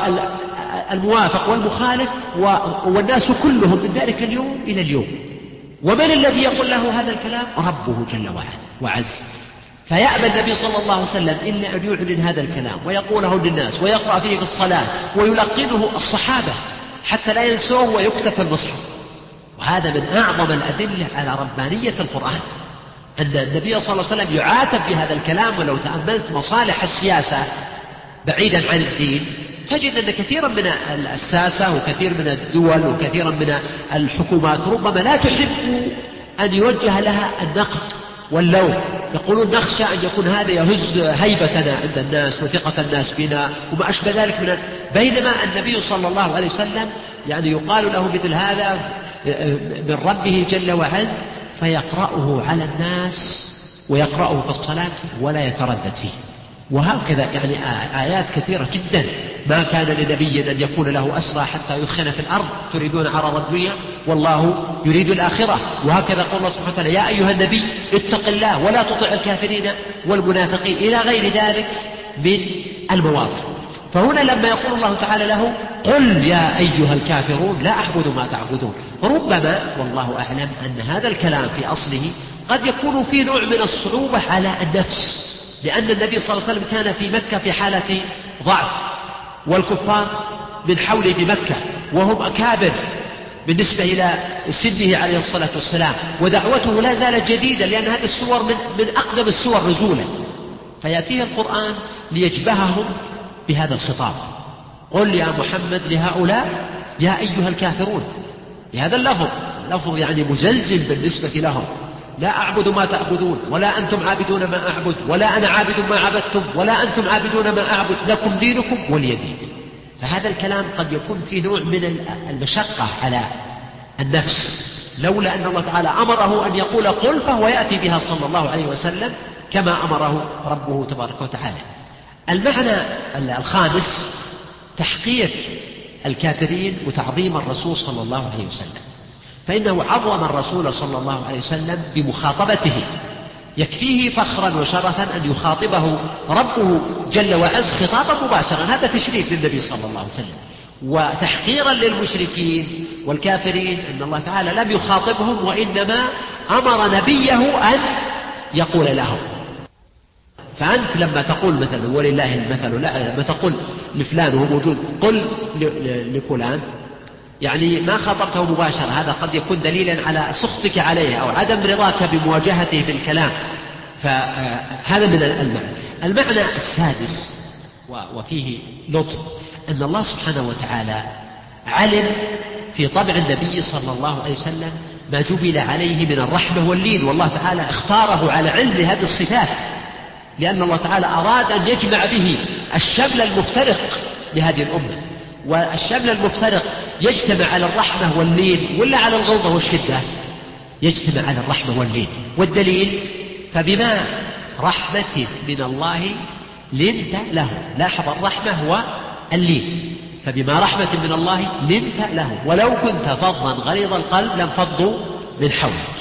[SPEAKER 6] والموافق والمخالف والناس كلهم من ذلك اليوم إلى اليوم. ومن الذي يقول له هذا الكلام؟ ربه جل وعز. فيأبى النبي صلى الله عليه وسلم إلا أن يعلن هذا الكلام ويقوله للناس ويقرأ فيه في الصلاة ويلقنه الصحابة حتى لا ينسوه ويكتب في المصحف. وهذا من أعظم الأدلة على ربانية القرآن، أن النبي صلى الله عليه وسلم يعاتب بهذا الكلام. ولو تأملت مصالح السياسة بعيدا عن الدين تجد أن كثيرا من الساسة وكثير من الدول وكثيرا من الحكومات ربما لا تحب أن يوجه لها النقد واللوم، يقولون نخشى أن يكون هذا يهز هيبتنا عند الناس وثقة الناس بنا وما أشبه ذلك من، بينما النبي صلى الله عليه وسلم يعني يقال له مثل هذا من ربه جل وعز فيقرأه على الناس ويقرأه في الصلاة ولا يتردد فيه. وهكذا يعني آيات كثيرة جدا. ما كان لنبي أن يكون له أسرى حتى يثخن في الأرض تريدون عرض الدنيا والله يريد الآخرة. وهكذا قول الله سبحانه وتعالى يا أيها النبي اتق الله ولا تطع الكافرين والمنافقين إلى غير ذلك من المواضع. فهنا لما يقول الله تعالى له قل يا أيها الكافرون لا أعبد ما تعبدون، ربما والله أعلم أن هذا الكلام في أصله قد يكون فيه نوع من الصعوبة على النفس، لأن النبي صلى الله عليه وسلم كان في مكة في حالة ضعف والكفار من حوله بمكة وهم أكابر بالنسبة إلى سنه عليه الصلاة والسلام، ودعوته لا زالت جديدة لأن هذه السور من, من أقدم السور نزولا. فيأتيه القرآن ليجبههم بهذا الخطاب قل يا محمد لهؤلاء يا أيها الكافرون، بهذا اللفظ لفظ يعني مزلزل بالنسبة لهم، لا أعبد ما تعبدون ولا أنتم عابدون ما أعبد ولا أنا عابد ما عبدتم ولا أنتم عابدون ما أعبد لكم دينكم ولي دين. فهذا الكلام قد يكون فيه نوع من المشقة على النفس، لولا أن الله تعالى أمره أن يقول قل فهو يأتي بها صلى الله عليه وسلم كما أمره ربه تبارك وتعالى. المعنى الخامس تحقير الكافرين وتعظيم الرسول صلى الله عليه وسلم، فإنه عظم الرسول صلى الله عليه وسلم بمخاطبته، يكفيه فخرا وشرفا أن يخاطبه ربه جل وعز خطابا مباشرا، هذا تشريف للنبي صلى الله عليه وسلم وتحقيرا للمشركين والكافرين أن الله تعالى لم يخاطبهم وإنما أمر نبيه أن يقول لهم. فأنت لما تقول مثلا ولله المثل الأعلى، لما تقول لفلان وهو موجود قل لفلان، يعني ما خاطبته مباشرة، هذا قد يكون دليلا على سخطك عليه أو عدم رضاك بمواجهته بالكلام، فهذا من المعنى. المعنى السادس وفيه لطف أن الله سبحانه وتعالى علم في طبع النبي صلى الله عليه وسلم ما جبل عليه من الرحمة واللين، والله تعالى اختاره على علم هذه الصفات، لأن الله تعالى أراد أن يجمع به الشمل المفترق لهذه الأمة، والشمل المفترق يجتمع على الرحمة واللين ولا على الغلظة والشدة؟ يجتمع على الرحمة واللين. والدليل فبما رحمة من الله لنت له، لاحظ الرحمة واللين، فبما رحمة من الله لنت له ولو كنت فظا غليظ القلب لانفضوا من حولك.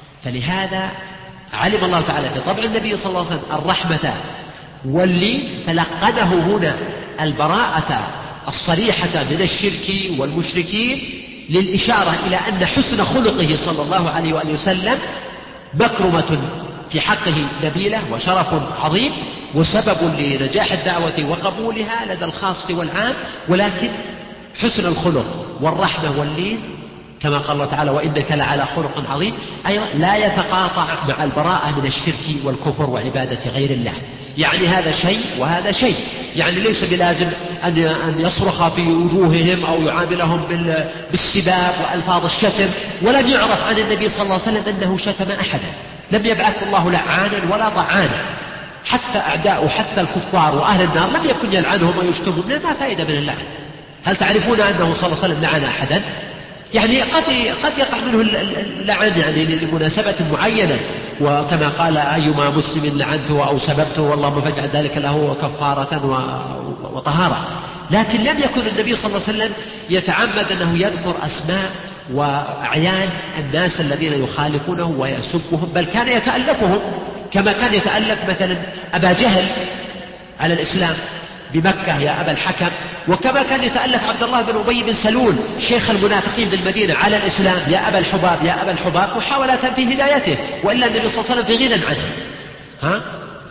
[SPEAKER 6] فلهذا علم الله تعالى في طبع النبي صلى الله عليه وسلم الرحمة واللين، فلقنه هنا البراءة الصريحة من الشرك والمشركين للإشارة إلى أن حسن خلقه صلى الله عليه وآله وسلم مكرمة في حقه نبيلة وشرف عظيم وسبب لنجاح الدعوة وقبولها لدى الخاص والعام، ولكن حسن الخلق والرحمة واللين كما قال الله تعالى وإنك لعلى خلق عظيم أيضا لا يتقاطع مع البراءة من الشرك والكفر وعبادة غير الله. يعني هذا شيء وهذا شيء، يعني ليس بلازم أن يصرخ في وجوههم أو يعاملهم بالسباب وألفاظ الشتم، ولم يعرف عن النبي صلى الله عليه وسلم أنه شتم أحدا، لم يبعث الله لعانا ولا طعانا، حتى أعداء حتى الكفار وأهل النار لم يكن يلعنهم ويشتمهم، ما فائدة من اللعن. هل تعرفون أنه صلى الله عليه وسلم لعن أحدا؟ يعني قد قد يقع منه اللعن يعني لمناسبة معينة، وكما قال أيما مسلم لعنته أو سببته والله فاجعل ذلك له كفارة وطهارة، لكن لم يكن النبي صلى الله عليه وسلم يتعمد أنه يذكر أسماء وأعيان الناس الذين يخالفونه ويسبهم، بل كان يتألفهم كما كان يتألف مثلا أبا جهل على الإسلام بمكة يا أبا الحكم، وكما كان يتألف عبد الله بن أبي بن سلول شيخ المنافقين بالمدينة على الإسلام يا أبا الحباب يا أبا الحباب، محاولة في هدايته، وإلا النبي صلى الله عليه وسلم في غنى عنه. ها؟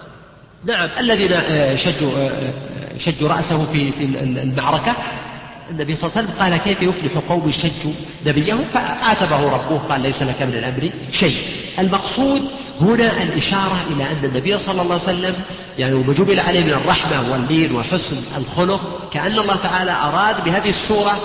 [SPEAKER 6] نعم، الذين شجوا شجوا رأسه في في المعركة، النبي صلى الله عليه وسلم قال كيف يفلح قوم شجوا نبيهم، فعاتبه ربه قال ليس لك من الأمر شيء. المقصود هنا الإشارة إلى أن النبي صلى الله عليه وسلم يعني وجبل عليه من الرحمة واللين وحسن الخلق، كأن الله تعالى أراد بهذه الصورة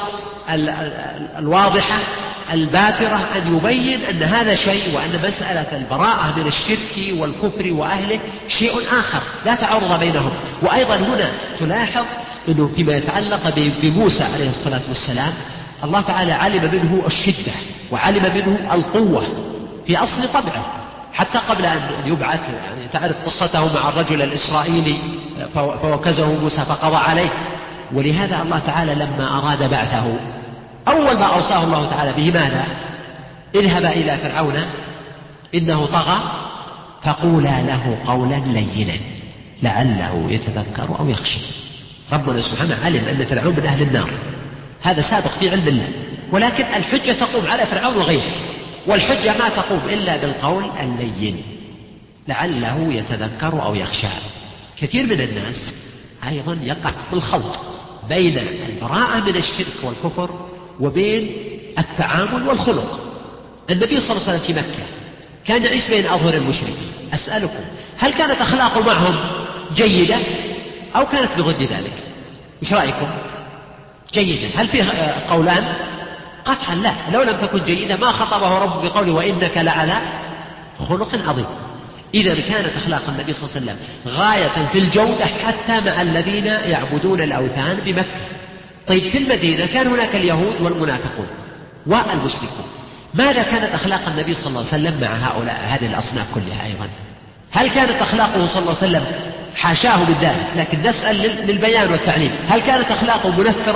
[SPEAKER 6] الواضحة الباترة أن يبين أن هذا شيء، وأن مسألة البراءة من الشرك والكفر وأهله شيء آخر لا تعارض بينهم. وأيضا هنا تلاحظ أنه فيما يتعلق بموسى عليه الصلاة والسلام الله تعالى علم منه الشدة وعلم منه القوة في أصل طبعه، حتى قبل أن يبعث يعني تعرف قصته مع الرجل الإسرائيلي فوكزه موسى فقضى عليه. ولهذا الله تعالى لما أراد بعثه أول ما أوصاه الله تعالى به ماذا؟ اذهب إلى فرعون إنه طغى فقولا له قولا لينا لعله يتذكر أو يخشى. ربنا سبحانه علم أن فرعون من أهل النار، هذا سابق في علم الله، ولكن الحجة تقوم على فرعون وغيره، والحجة ما تقوم إلا بالقول اللين لعله يتذكر أو يخشى. كثير من الناس أيضا يقع بالخلط بين البراءة من الشرك والكفر وبين التعامل والخلق. النبي صلى الله عليه وسلم في مكة كان يعيش بين أظهر المشركين، أسألكم هل كانت أخلاقه معهم جيدة أو كانت بضد ذلك؟ إيش رأيكم؟ جيدة. هل فيه قولان؟ قطعا لا، لو لم تكن جيدة ما خطبه ربه بقوله وإنك لعلى خلق عظيم. إذا كانت أخلاق النبي صلى الله عليه وسلم غاية في الجودة حتى مع الذين يعبدون الأوثان بمكة. طيب في المدينة كان هناك اليهود والمنافقون والمشركون، ماذا كانت أخلاق النبي صلى الله عليه وسلم مع هؤلاء هذه الأصناف كلها أيضا؟ هل كانت أخلاقه صلى الله عليه وسلم حاشاه من ذلك، لكن نسأل للبيان والتعليم، هل كانت أخلاقه منفرة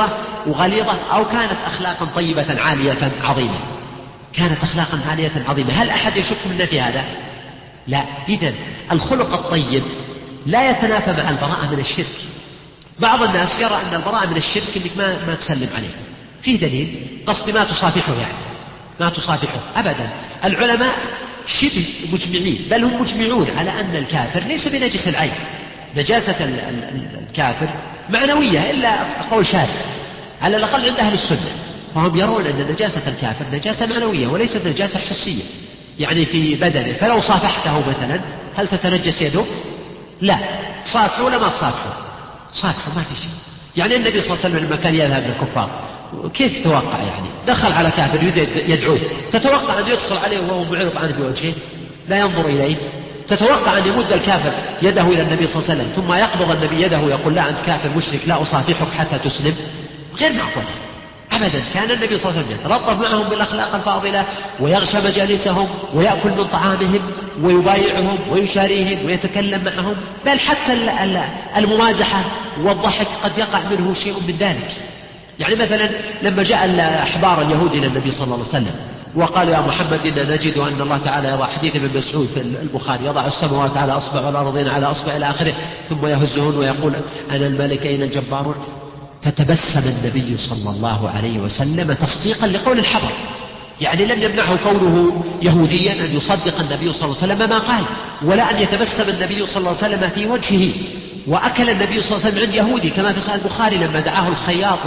[SPEAKER 6] وغليظة، أو كانت أخلاقا طيبة عالية عظيمة؟ كانت أخلاقا عالية عظيمة. هل أحد يشك منا في هذا؟ لا. إذن الخلق الطيب لا يتنافى مع البراءة من الشرك. بعض الناس يرى أن البراءة من الشرك أنك ما, ما تسلم عليه. فيه دليل؟ قصد ما تصافحه، يعني ما تصافحه أبدا. العلماء شبه مجمعين، بل هم مجمعون على أن الكافر ليس بنجس العين. نجاسة الكافر معنوية، إلا قول شاذ على الأقل عند أهل السنة، فهم يرون أن نجاسة الكافر نجاسة معنوية وليست نجاسة حسية، يعني في بدنه. فلو صافحته مثلا هل تتنجس يده؟ لا. صافحه ولا ما صافحه؟ صافحه، ما في شيء. يعني النبي صلى الله عليه وسلم لما كان يذهب للكفار كيف توقع؟ يعني دخل على كافر يدعوه، تتوقع أن يدخل عليه وهو معرض عنه بوجهه لا ينظر إليه؟ تتوقع أن يمد الكافر يده إلى النبي صلى الله عليه وسلم ثم يقبض النبي يده ويقول لا أنت كافر مشرك لا أصافحك حتى تسلم؟ غير معقول أبدا. كان النبي صلى الله عليه وسلم يتلطف معهم بالأخلاق الفاضلة ويغشى مجالسهم ويأكل من طعامهم ويبايعهم ويشاريهم ويتكلم معهم، بل حتى الممازحة والضحك قد يقع منه شيء من ذلك. يعني مثلا لما جاء الأحبار اليهود إلى النبي صلى الله عليه وسلم وقالوا يا محمد إننا نجد أن الله تعالى يضع، حديث ابن مسعود في البخاري، يضع السماوات على أصبع والأرضين على أصبع إلى آخره، ثم يهزهن ويقول أنا الملك أين الجبارون. فتبسم النبي صلى الله عليه وسلم تصديقا لقول الحبر، يعني لم يمنعه كونه يهوديا أن يصدق النبي صلى الله عليه وسلم ما قال، ولا أن يتبسم النبي صلى الله عليه وسلم في وجهه. وأكل النبي صلى الله عليه وسلم عند يهودي كما في صحيح البخاري لما دعاه الخياط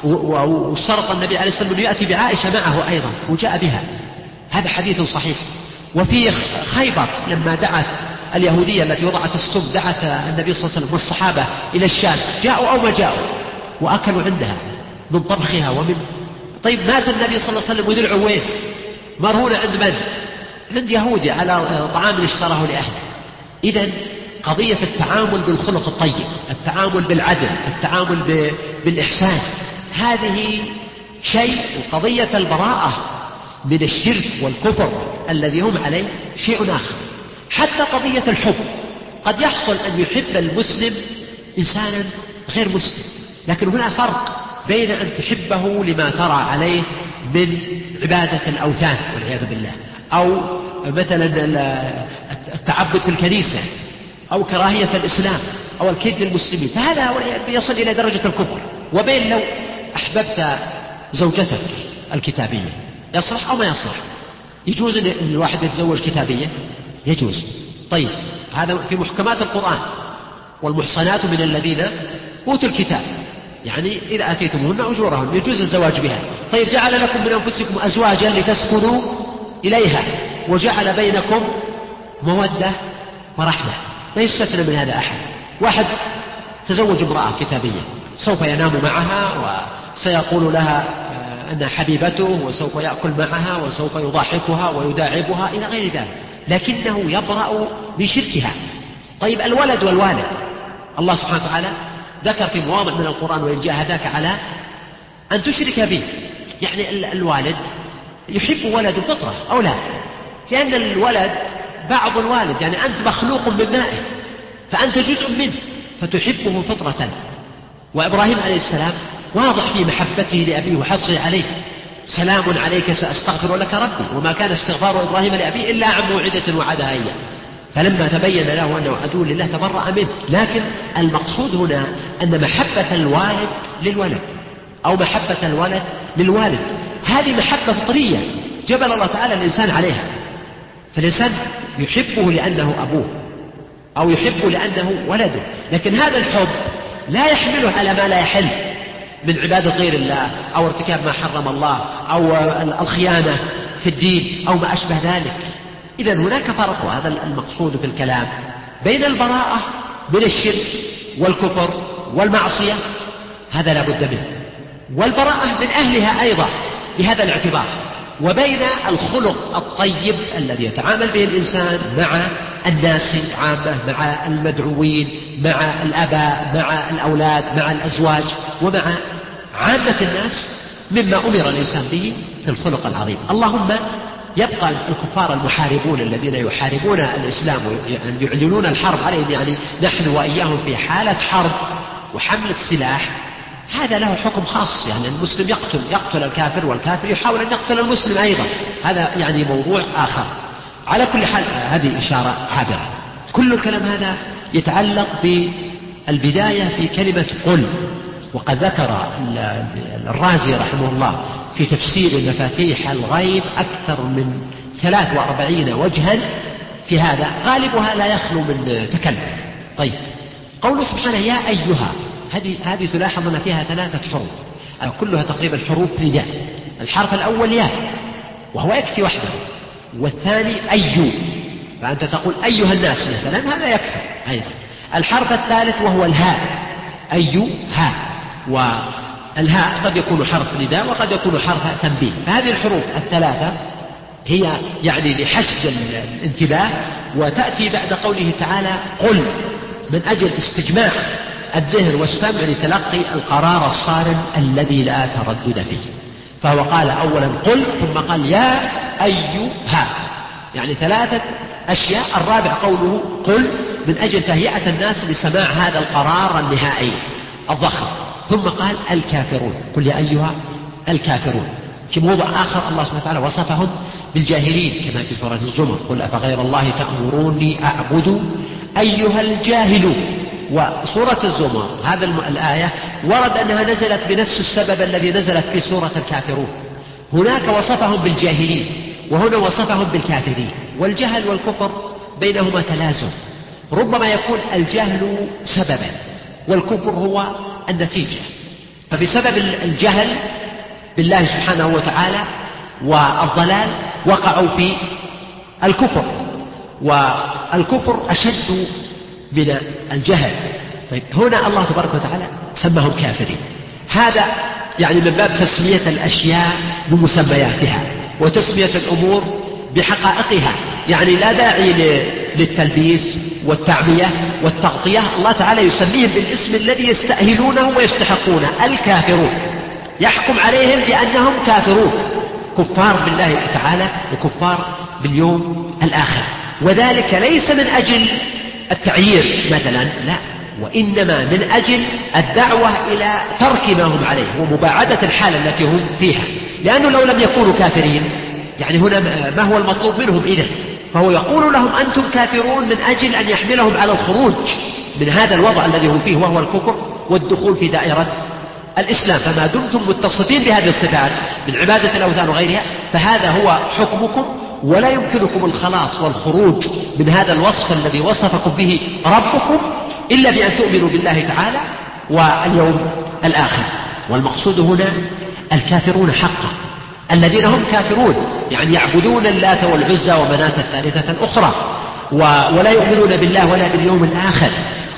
[SPEAKER 6] واشترط النبي عليه الصلاة والسلام أن يأتي بعائشة معه أيضا وجاء بها، هذا حديث صحيح. وفي خيبر لما دعت اليهودية التي وضعت السم، دعت النبي صلى الله عليه وسلم والصحابة إلى الشام، جاءوا أو ما جاءوا وأكلوا عندها من طبخها ومن. طيب مات النبي صلى الله عليه وسلم ودرعه وين؟ مرهون عند من؟ عند يهودي على طعام اشتراه لأهله. إذن قضية التعامل بالخلق الطيب، التعامل بالعدل، التعامل بالإحسان، هذه شيء. وقضية البراءة من الشرك والكفر الذي هم عليه شيء آخر. حتى قضية الحب، قد يحصل أن يحب المسلم إنسانا غير مسلم، لكن هنا فرق بين أن تحبه لما ترى عليه من عبادة الأوثان والعياذ بالله، أو مثلا التعبد في الكنيسة، أو كراهية الإسلام، أو الكيد للمسلمين، فهذا يصل إلى درجة الكفر. وبين لو أحببت زوجتك الكتابية، يصلح أو ما يصلح؟ يجوز أن الواحد يتزوج كتابية؟ يجوز. طيب هذا في محكمات القرآن، والمحصنات من الذين أوتوا الكتاب، يعني إذا أتيتموهن أجورهن يجوز الزواج بها. طيب جعل لكم من أنفسكم أزواجا لتسكنوا إليها وجعل بينكم مودة ورحمة، ما يستثنى من هذا أحد. واحد تزوج امرأة كتابية سوف ينام معها وسيقول لها أنها حبيبته وسوف يأكل معها وسوف يضحكها ويداعبها إلى غير ذلك، لكنه يبرأ بشركها. طيب الولد والوالد، الله سبحانه وتعالى ذكر في مواضع من القرآن وإن جاهداك على أن تشرك به، يعني الوالد يحب ولده فطرة أو لا؟ لأن الولد بعض الوالد، يعني أنت مخلوق من مائه فأنت جزء منه فتحبه فطرة. وإبراهيم عليه السلام واضح في محبته لأبيه وحصره عليه، سلام عليك سأستغفر لك ربي، وما كان استغفار إبراهيم لأبيه إلا عن موعدة وعدها إياه، فلما تبين له أنه عدو لله تبرأ منه. لكن المقصود هنا أن محبة الوالد للولد أو محبة الولد للوالد هذه محبة فطرية جبل الله تعالى الإنسان عليها، فالإنسان يحبه لأنه أبوه أو يحبه لأنه ولده، لكن هذا الحب لا يحمله على ما لا يحل من عبادة غير الله أو ارتكاب ما حرم الله أو الخيانة في الدين أو ما أشبه ذلك. إذن هناك فرق، وهذا المقصود في الكلام، بين البراءة من الشرك والكفر والمعصية، هذا لا بد منه، والبراءة من أهلها أيضا بهذا الاعتبار، وبين الخلق الطيب الذي يتعامل به الإنسان مع الناس عامة، مع المدعوين، مع الآباء، مع الأولاد، مع الأزواج، ومع عامة الناس، مما أمر الإنسان به في الخلق العظيم. اللهم يبقى الكفار المحاربون الذين يحاربون الإسلام ويعلنون الحرب عليهم، يعني نحن وإياهم في حالة حرب وحمل السلاح، هذا له حكم خاص، يعني المسلم يقتل يقتل الكافر، والكافر يحاول أن يقتل المسلم أيضا، هذا يعني موضوع آخر. على كل حال هذه إشارة عابرة. كل الكلام هذا يتعلق بالبداية في كلمة قل. وقد ذكر الرازي رحمه الله في تفسير مفاتيح الغيب أكثر من ثلاث وأربعين وجها في هذا، غالبها لا يخلو من تكلف. طيب، قوله سبحانه يا أيها، هذه هذه تلاحظ أن فيها ثلاثة حروف، أو كلها تقريبا حروف نداء. الحرف الأول يا، وهو يكفي وحده، والثاني أي، فأنت تقول أيها الناس مثلا، هذا يكفي أيضا. الحرف الثالث وهو الهاء، أي ها، والهاء قد يكون حرف نداء وقد يكون حرف تنبيه. فهذه الحروف الثلاثة هي يعني لحشد الانتباه، وتأتي بعد قوله تعالى قل، من أجل استجماع الذهن والسمع لتلقي القرار الصارم الذي لا تردد فيه. فهو قال أولا قل، ثم قال يا أيها، يعني ثلاثة أشياء. الرابع قوله قل، من أجل تهيئة الناس لسماع هذا القرار النهائي الضخم. ثم قال الكافرون، قل يا أيها الكافرون. في موضع آخر الله سبحانه وتعالى وصفهم بالجاهلين كما في سورة الزمر، قل أفغير الله تأمروني أعبد أيها الجاهلون. وسورة الزمر هذا الآية ورد أنها نزلت بنفس السبب الذي نزلت في سورة الكافرون. هناك وصفهم بالجاهلين، وهنا وصفهم بالكافرين. والجهل والكفر بينهما تلازم، ربما يكون الجهل سببا والكفر هو النتيجة. فبسبب الجهل بالله سبحانه وتعالى والضلال وقعوا في الكفر، والكفر أشد من الجهل. طيب، هنا الله تبارك وتعالى سماهم كافرين. هذا يعني من باب تسمية الأشياء بمسمياتها وتسمية الأمور بحقائقها، يعني لا داعي للتلبيس والتعمية والتغطية. الله تعالى يسميهم بالاسم الذي يستأهلونه ويستحقونه، الكافرون، يحكم عليهم بأنهم كافرون، كفار بالله تعالى وكفار باليوم الآخر. وذلك ليس من أجل التعيير مثلا، لا، وإنما من أجل الدعوة إلى ترك ما هم عليه ومباعدة الحالة التي هم فيها. لأنه لو لم يكونوا كافرين، يعني هنا ما هو المطلوب منهم إذن؟ فهو يقول لهم أنتم كافرون من أجل أن يحملهم على الخروج من هذا الوضع الذي هم فيه وهو الكفر، والدخول في دائرة الإسلام. فما دمتم متصفين بهذه الصفات من عبادة الأوثان وغيرها، فهذا هو حكمكم، ولا يمكنكم الخلاص والخروج من هذا الوصف الذي وصفكم به ربكم إلا بأن تؤمنوا بالله تعالى واليوم الآخر. والمقصود هنا الكافرون حقا، الذين هم كافرون، يعني يعبدون اللات والعزى ومناة الثالثة الأخرى، ولا يؤمنون بالله ولا باليوم الآخر.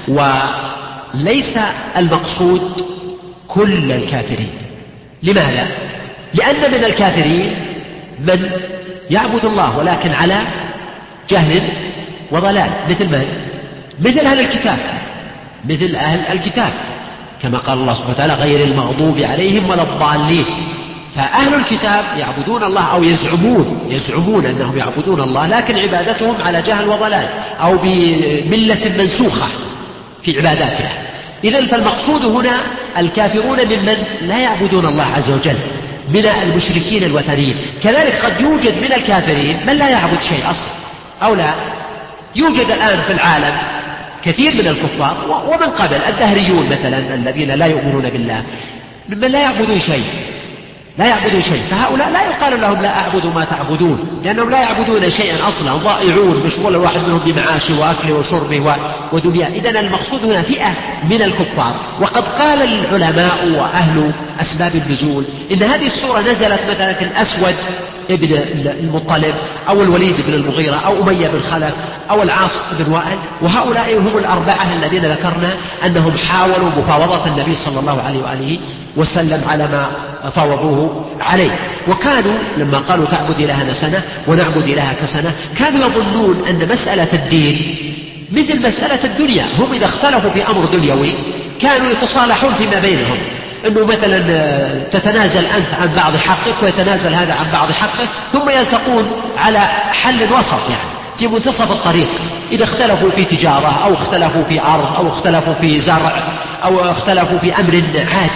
[SPEAKER 6] وليس المقصود كل الكافرين. لماذا؟ لأن من الكافرين من يعبد الله ولكن على جهل وضلال، مثل من؟ مثل أهل الكتاب، مثل أهل الكتاب، كما قال الله سبحانه وتعالى غير المغضوب عليهم ولا الضالين. فأهل الكتاب يعبدون الله، أو يزعمون يزعمون أنهم يعبدون الله، لكن عبادتهم على جهل وضلال أو بملة منسوخة في عباداتها. إذن فالمقصود هنا الكافرون ممن لا يعبدون الله عز وجل من المشركين الوثنيين. كذلك قد يوجد من الكافرين من لا يعبد شيء أصلا، أو لا يوجد الآن في العالم كثير من الكفار ومن قبل الدهريون مثلا الذين لا يؤمنون بالله، ممن لا يعبدون شيء لا يعبدون شيء فهؤلاء لا يقال لهم لا أعبد ما تعبدون، لأنهم لا يعبدون شيئا أصلا، ضائعون، مشغول الواحد منهم بمعاشه وأكله وشربه ودنياه. إذن المقصود هنا فئة من الكفار. وقد قال العلماء وأهل أسباب النزول إن هذه السورة نزلت مثلا في الأسود ابن المطلب أو الوليد بن المغيرة أو أمية بن خلف أو العاص بن وائل، وهؤلاء هم الأربعة الذين ذكرنا أنهم حاولوا مفاوضة النبي صلى الله عليه وآله وسلم على ما فاوضوه عليه. وكانوا لما قالوا تعبد إلهنا سنة ونعبد إلهك سنة، كانوا يظنون أن مسألة الدين مثل مسألة الدنيا، هم إذا اختلفوا في أمر دنيوي كانوا يتصالحون فيما بينهم، أنه مثلا تتنازل أنت عن بعض حقك ويتنازل هذا عن بعض حقه، ثم يلتقون على حل وسط يعني في منتصف الطريق. إذا اختلفوا في تجارة أو اختلفوا في عرض أو اختلفوا في زرع أو اختلفوا في أمر عادي،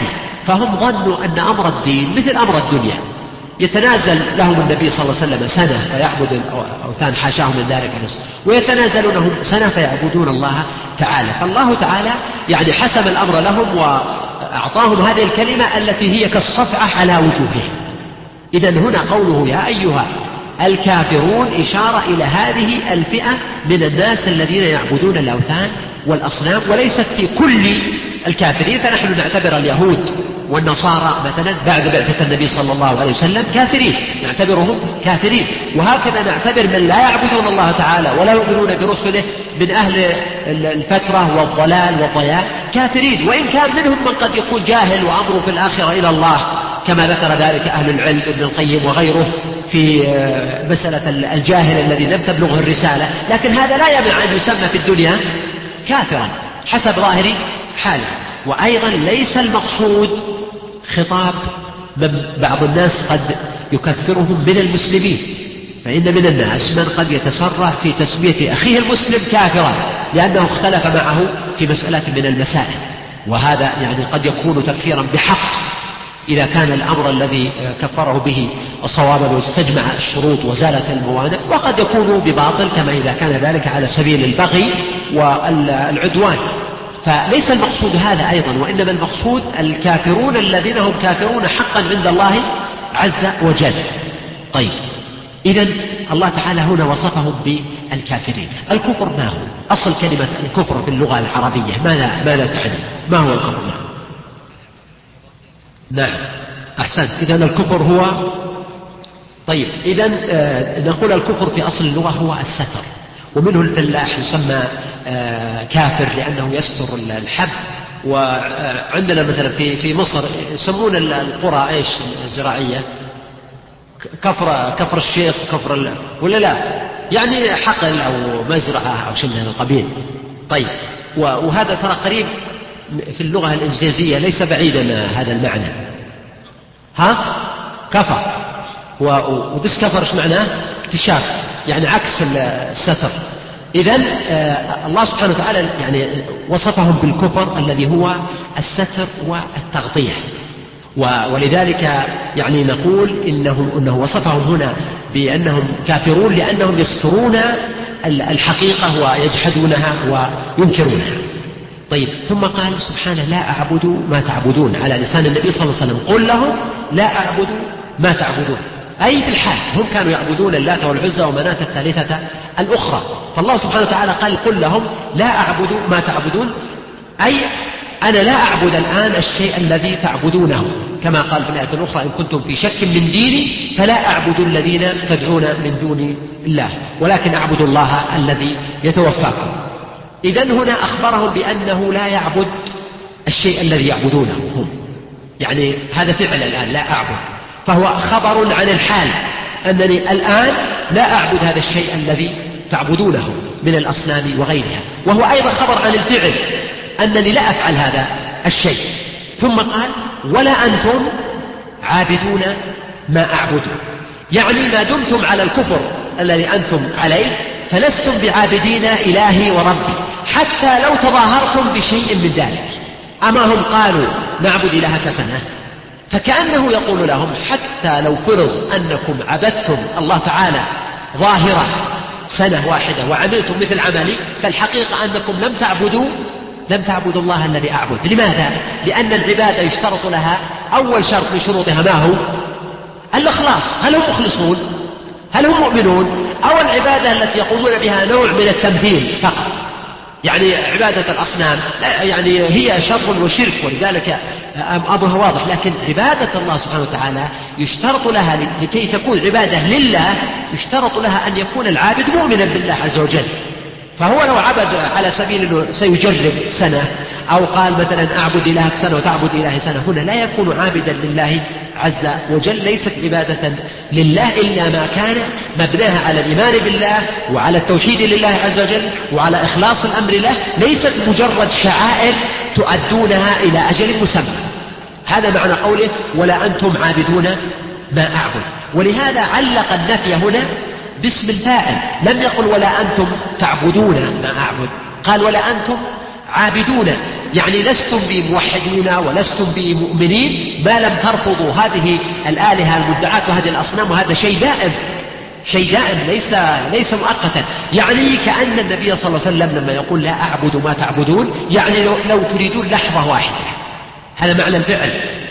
[SPEAKER 6] فهم ظنوا أن أمر الدين مثل أمر الدنيا، يتنازل لهم النبي صلى الله عليه وسلم سنة فيعبد الأوثان حاشاه من ذلك نصف، ويتنازلونهم سنة فيعبدون الله تعالى. فالله تعالى يعني حسم الأمر لهم وأعطاهم هذه الكلمة التي هي كالصفعة على وجوههم. إذن هنا قوله يا أيها الكافرون إشارة إلى هذه الفئة من الناس الذين يعبدون الأوثان والأصنام، وليست في كل الكافرين. فنحن نعتبر اليهود والنصارى مثلا بعد بعثة النبي صلى الله عليه وسلم كافرين، نعتبرهم كافرين، وهكذا نعتبر من لا يعبدون الله تعالى ولا يؤمنون برسله من أهل الفترة والضلال والضياع كافرين، وإن كان منهم من قد يكون جاهل وأمره في الآخرة إلى الله كما ذكر ذلك أهل العلم ابن القيم وغيره في مسألة الجاهل الذي لم تبلغه الرسالة، لكن هذا لا يمنع أن يسمى في الدنيا كافرا حسب ظاهر حاله. وأيضا ليس المقصود خطاب من بعض الناس قد يكفرهم من المسلمين، فإن من الناس من قد يتسرع في تسمية أخيه المسلم كافرا لأنه اختلف معه في مسألة من المسائل، وهذا يعني قد يكون تكفيرا بحق إذا كان الأمر الذي كفره به صوابا واستجمع الشروط وزالت الموانع، وقد يكون بباطل كما إذا كان ذلك على سبيل البغي والعدوان. فليس المقصود هذا أيضا، وإنما المقصود الكافرون الذين هم كافرون حقا عند الله عز وجل. طيب، إذن الله تعالى هنا وصفهم بالكافرين. الكفر ما هو؟ أصل كلمة الكفر في اللغة العربية ماذا, ماذا تعني؟ ما هو الكفر؟ نعم، أحسنت. إذن الكفر هو طيب إذن آه نقول الكفر في أصل اللغة هو الستر، ومنه الفلاح يسمى آه كافر لأنه يستر الحب. وعندنا مثلا في في مصر يسمون القرى ايش الزراعية كفر كفر الشيخ كفر ال... ولا لا يعني حقل أو مزرعة أو شيء من هذا القبيل. طيب، وهذا ترى قريب في اللغة الإنجليزية، ليس بعيدا هذا المعنى. ها كفر وديسكفر ايش معناه؟ اكتشاف، يعني عكس الستر. إذن آه الله سبحانه وتعالى يعني وصفهم بالكفر الذي هو الستر والتغطية، ولذلك يعني نقول إنه, إنه وصفهم هنا بأنهم كافرون لأنهم يسترون الحقيقة ويجحدونها وينكرونها. طيب، ثم قال سبحانه لا أعبد ما تعبدون على لسان النبي صلى الله عليه وسلم، قل لهم لا أعبد ما تعبدون، أي في الحال هم كانوا يعبدون اللات والعزى ومناة الثالثة الأخرى. فالله سبحانه وتعالى قال قل لهم لا أعبد ما تعبدون، أي أنا لا أعبد الآن الشيء الذي تعبدونه، كما قال في الآية الأخرى إن كنتم في شك من ديني فلا أعبد الذين تدعون من دون الله ولكن أعبد الله الذي يتوفاكم. إذن هنا أخبرهم بأنه لا يعبد الشيء الذي يعبدونه هم، يعني هذا فعل الآن لا أعبد، فهو خبر عن الحال أنني الآن لا أعبد هذا الشيء الذي تعبدونه من الأصنام وغيرها، وهو أيضا خبر عن الفعل أنني لا أفعل هذا الشيء. ثم قال ولا أنتم عابدون ما أعبد، يعني ما دمتم على الكفر الذي أنتم عليه فلستم بعابدين إلهي وربي حتى لو تظاهرتم بشيء من ذلك. أما هم قالوا نعبد إلهك سنة، فكأنه يقول لهم حتى لو فرض أنكم عبدتم الله تعالى ظاهرا سنة واحدة وعملتم مثل عملي، فالحقيقة أنكم لم تعبدوا لم تعبدوا الله الذي أعبد. لماذا؟ لأن العبادة يشترط لها أول شرط من شروطها ما هو؟ الإخلاص. هل هم مخلصون؟ هل هم مؤمنون؟ أو العبادة التي يقومون بها نوع من التمثيل فقط، يعني عبادة الأصنام يعني هي شر وشرك ولذلك أمرها واضح، لكن عبادة الله سبحانه وتعالى يشترط لها لكي تكون عبادة لله يشترط لها أن يكون العابد مؤمنا بالله عز وجل. فهو لو عبد على سبيل أنه سيجرب سنة أو قال مثلا أعبد إلهك سنة وتعبد إلهي سنة، هنا لا يكون عابدا لله عز وجل، ليست عبادة لله إلا ما كان مبناها على الإيمان بالله وعلى التوحيد لله عز وجل وعلى إخلاص الأمر له، ليست مجرد شعائر تؤدونها إلى أجل مسمى. هذا معنى قوله ولا أنتم عابدون ما أعبد. ولهذا علق النفي هنا باسم الفاعل، لم يقل ولا أنتم تعبدون ما أعبد، قال ولا أنتم عابدون، يعني لستم بموحدين ولستم بمؤمنين ما لم ترفضوا هذه الآلهة المدعاة وهذه الأصنام، وهذا شيء دائم، شيء دائم ليس ليس مؤقتا. يعني كأن النبي صلى الله عليه وسلم لما يقول لا أعبد ما تعبدون، يعني لو, لو تريدون لحظة واحدة، هذا معنى الفعل،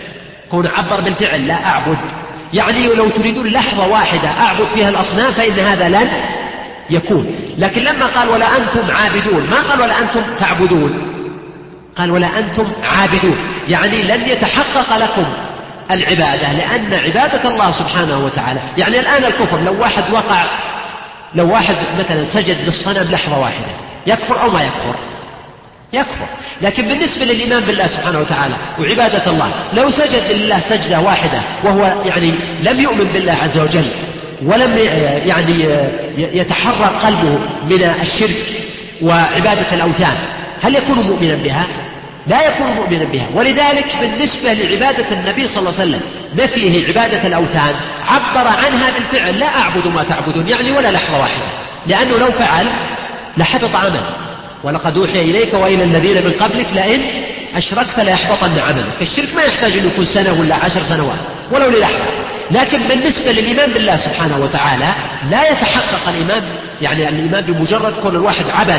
[SPEAKER 6] كون عبر بالفعل لا أعبد، يعني لو تريدون لحظة واحدة أعبد فيها الأصنام فإن هذا لن يكون. لكن لما قال ولا أنتم عابدون، ما قال ولا أنتم تعبدون، قال ولا أنتم عابدون، يعني لن يتحقق لكم العبادة، لأن عبادة الله سبحانه وتعالى، يعني الآن الكفر لو واحد وقع، لو واحد مثلا سجد للصنم لحظة واحدة يكفر أو ما يكفر؟ يكفر. لكن بالنسبة للإيمان بالله سبحانه وتعالى وعبادة الله، لو سجد لله سجدة واحدة وهو يعني لم يؤمن بالله عز وجل ولم يعني يتحرر قلبه من الشرك وعبادة الأوثان، هل يكون مؤمنا بها؟ لا يكون مؤمنا بها. ولذلك بالنسبة لعبادة النبي صلى الله عليه وسلم نفيه عبادة الأوثان عبر عنها بالفعل لا أعبد ما تعبدون، يعني ولا لحظة واحدة، لأنه لو فعل لحبط عمله، ولقد أوحي إليك وإلى الذين من قبلك لئن أشركت ليحبطن عملك. الشرك ما يحتاج أن يكون سنة ولا عشر سنوات ولو للحظة. لكن بالنسبة للإيمان بالله سبحانه وتعالى لا يتحقق الإيمان، يعني الإيمان بمجرد كون الواحد عبد،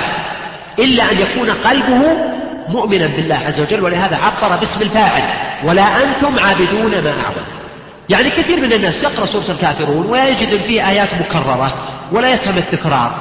[SPEAKER 6] إلا أن يكون قلبه مؤمنا بالله عز وجل، ولهذا عبر باسم الفاعل ولا أنتم عابدون ما أعبد. يعني كثير من الناس يقرأ سورة الكافرون ويجد فيه آيات مكررة ولا يفهم التكرار،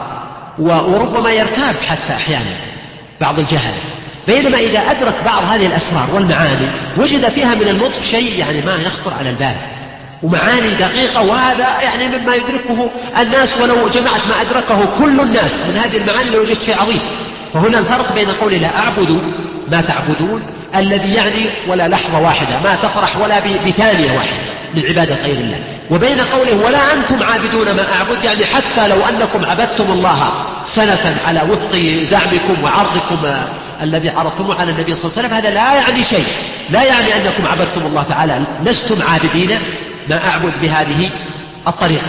[SPEAKER 6] وربما يرتاب حتى أحيانا بعض الجهل، بينما إذا أدرك بعض هذه الأسرار والمعاني وجد فيها من اللطف شيء يعني ما يخطر على البال، ومعاني دقيقة، وهذا يعني مما يدركه الناس، ولو جمعت ما أدركه كل الناس من هذه المعاني لوجدت شيء عظيم. فهنا الفرق بين قول لا أعبد ما تعبدون الذي يعني ولا لحظة واحدة ما تفرح ولا بثانية واحدة من عبادة غير الله، وبين قوله ولا أنتم عابدون ما أعبد، يعني حتى لو أنكم عبدتم الله سنة على وفق زعمكم وعرضكم الذي عرضتموه على النبي صلى الله عليه وسلم، هذا لا يعني شيء، لا يعني أنكم عبدتم الله تعالى، لستم عابدين ما أعبد بهذه الطريقة.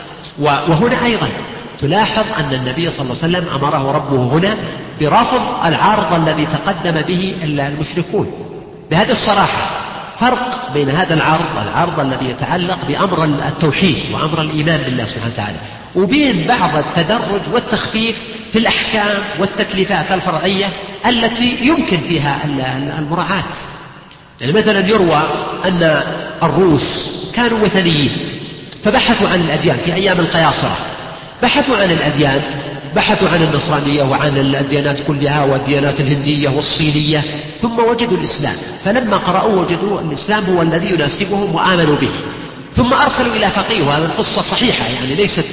[SPEAKER 6] وهنا أيضا تلاحظ أن النبي صلى الله عليه وسلم أمره ربه هنا برفض العارض الذي تقدم به المشركون بهذه الصراحة. فرق بين هذا العرض العرض الذي يتعلق بأمر التوحيد وأمر الإيمان بالله سبحانه وتعالى، وبين بعض التدرج والتخفيف في الأحكام والتكليفات الفرعية التي يمكن فيها المراعاة. يعني مثلا يروى أن الروس كانوا وثنيين فبحثوا عن الأديان في أيام القياصرة، بحثوا عن الأديان، بحثوا عن النصرانية وعن الديانات كلها والديانات الهندية والصينية، ثم وجدوا الإسلام، فلما قرأوه وجدوا الإسلام هو الذي يناسبهم وآمنوا به، ثم أرسلوا إلى فقيه، وهذه القصة صحيحة يعني ليست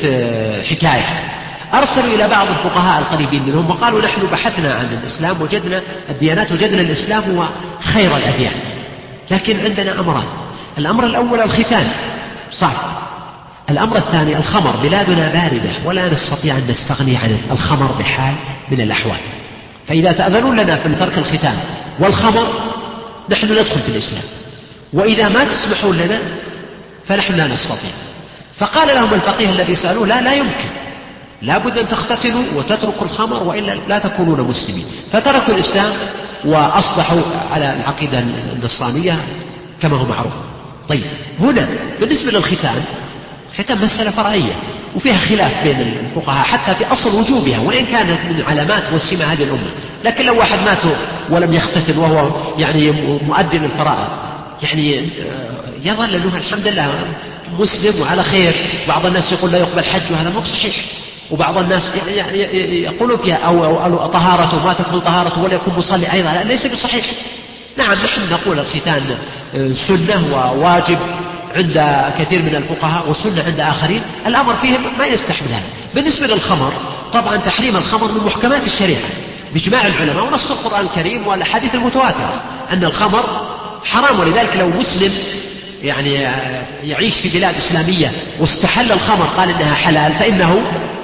[SPEAKER 6] حكاية، أرسلوا إلى بعض الفقهاء القريبين منهم وقالوا نحن بحثنا عن الإسلام وجدنا الديانات، وجدنا الإسلام هو خير الأديان، لكن عندنا أمران، الأمر الأول الختان صعب، الأمر الثاني الخمر، بلادنا باردة ولا نستطيع أن نستغني عن الخمر بحال من الأحوال، فإذا تأذنون لنا في ترك الختان والخمر نحن ندخل في الإسلام، وإذا ما تسمحون لنا فنحن لا نستطيع. فقال لهم الفقيه الذي سألوه لا لا يمكن، لا بد أن تختتنوا وتتركوا الخمر وإلا لا تكونون مسلمين، فتركوا الإسلام وأصبحوا على العقيدة النصرانية كما هو معروف. طيب هنا بالنسبة للختان، الختان مسألة فرعية وفيها خلاف بين الفقهاء حتى في أصل وجوبها، وإن كانت من علامات وسمة هذه الأمة، لكن لو واحد مات ولم يختتن وهو يعني مؤدي للفرائض يعني يظل أنه الحمد لله مسلم وعلى خير. بعض الناس يقول لا يقبل حج وهذا مو صحيح، وبعض الناس يقولون فيها أو, أو طهارته ما تقبل طهارته ولا يكون مصلي أيضا، لا ليس بصحيح. نعم نحن نقول الختان سنة وواجب عند كثير من الفقهاء والسنة عند آخرين، الأمر فيهم ما يستحمل هذا. بالنسبة للخمر طبعا تحريم الخمر من محكمات الشريعة بإجماع العلماء ونص القرآن الكريم والأحاديث المتواترة أن الخمر حرام، ولذلك لو مسلم يعني يعيش في بلاد إسلامية واستحل الخمر قال إنها حلال فإنه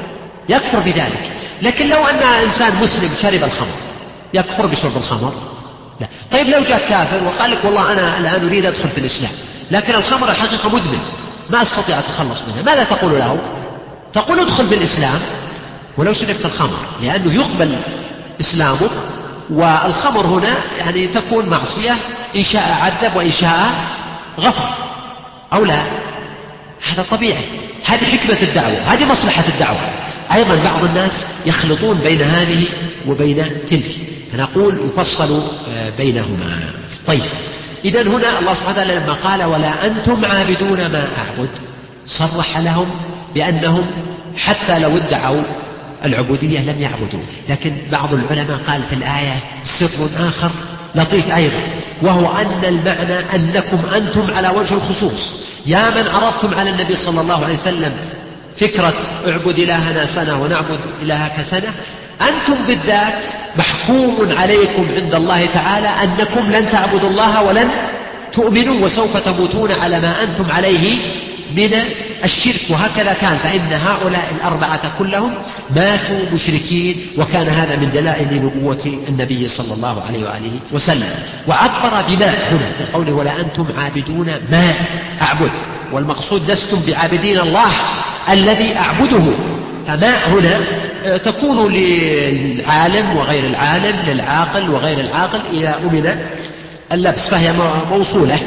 [SPEAKER 6] يكفر بذلك. لكن لو أن إنسان مسلم شرب الخمر يكفر بشرب الخمر؟ لا. طيب لو جاء كافر وقال لك والله أنا الآن أريد أدخل في الإسلام لكن الخمر الحقيقة مدمن ما أستطيع أتخلص منها، ماذا تقول له؟ تقول ادخل بالإسلام ولو شربت الخمر، لأنه يقبل إسلامك والخمر هنا يعني تكون معصية، إن شاء عذب وإن شاء غفر أو لا، هذا طبيعي، هذه حكمة الدعوة، هذه مصلحة الدعوة. أيضا بعض الناس يخلطون بين هذه وبين تلك، فنقول يفصل بينهما. طيب، إذن هنا الله سبحانه وتعالى لما قال ولا أنتم عابدون ما أعبد، صرح لهم بأنهم حتى لو ادعوا العبودية لم يعبدوا. لكن بعض العلماء قال في الآية سر آخر لطيف أيضا، وهو أن المعنى أنكم أنتم على وجه الخصوص، يا من عرضتم على النبي صلى الله عليه وسلم فكرة اعبد إلهنا سنة ونعبد إلهك سنة، أنتم بالذات محكوم عليكم عند الله تعالى أنكم لن تعبدوا الله ولن تؤمنوا، وسوف تموتون على ما أنتم عليه من الشرك. وهكذا كان، فإن هؤلاء الأربعة كلهم ماتوا مشركين، وكان هذا من دلائل نبوة النبي صلى الله عليه وآله وسلم. وعبر بما هنا في قوله ولا أنتم عابدون ما أعبد، والمقصود لستم بعابدين الله الذي أعبده. فما هنا تكون للعالم وغير العالم، للعاقل وغير العاقل إذا أمن اللبس، فهي موصولة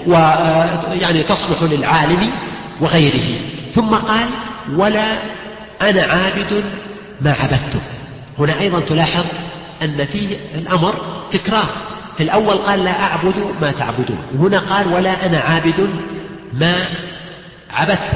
[SPEAKER 6] ويعني تصلح للعالم وغيره. ثم قال ولا أنا عابد ما عبدتم. هنا أيضا تلاحظ أن فيه الأمر تكرار، في الأول قال لا أعبد ما تعبدون، وهنا قال ولا أنا عابد ما عبدتم.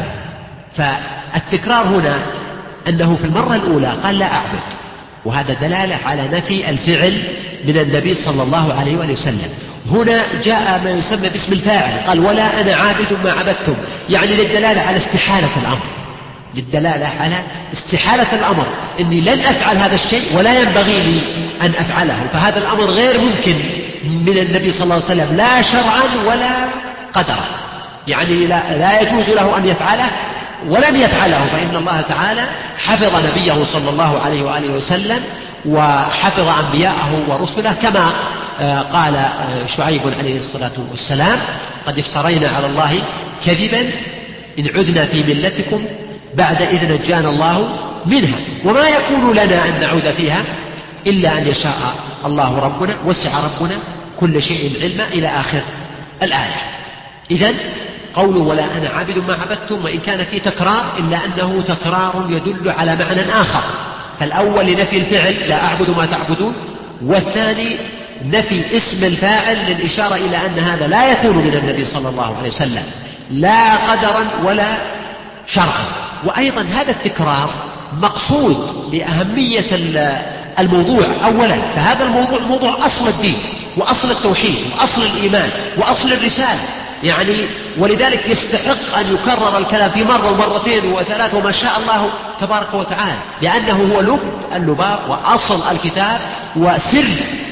[SPEAKER 6] فالتكرار هنا أنه في المرة الأولى قال لا أعبد، وهذا دلالة على نفي الفعل من النبي صلى الله عليه وآله وسلم. هنا جاء ما يسمى باسم الفاعل، قال ولا أنا عابد ما عبدتم، يعني للدلالة على استحالة الأمر، للدلالة على استحالة الأمر، إني لن أفعل هذا الشيء ولا ينبغي لي أن أفعله، فهذا الأمر غير ممكن من النبي صلى الله عليه وسلم لا شرعا ولا قدرا، يعني لا, لا يجوز له أن يفعله ولم يفعله، فإن الله تعالى حفظ نبيه صلى الله عليه وآله وسلم وحفظ أنبياءه ورسله، كما قال شعيب عليه الصلاة والسلام قد افترينا على الله كذبا إن عدنا في ملتكم بعد إذ نجانا الله منها، وما يكون لنا أن نعود فيها إلا أن يشاء الله ربنا، وسع ربنا كل شيء علما إلى آخر الآية. إذن قوله ولا أنا عابد ما عبدتم، وإن كان في تكرار إلا أنه تكرار يدل على معنى آخر، فالأول لنفي الفعل لا أعبد ما تعبدون، والثاني نفي اسم الفاعل للإشارة إلى أن هذا لا يكون من النبي صلى الله عليه وسلم لا قدرا ولا شرعا. وأيضا هذا التكرار مقصود لأهمية الموضوع أولا، فهذا الموضوع موضوع أصل الدين وأصل التوحيد وأصل الإيمان وأصل الرسالة، يعني ولذلك يستحق أن يكرر الكلام في مرة ومرتين وثلاث وما شاء الله تبارك وتعالى، لأنه هو لب اللباب وأصل الكتاب وسر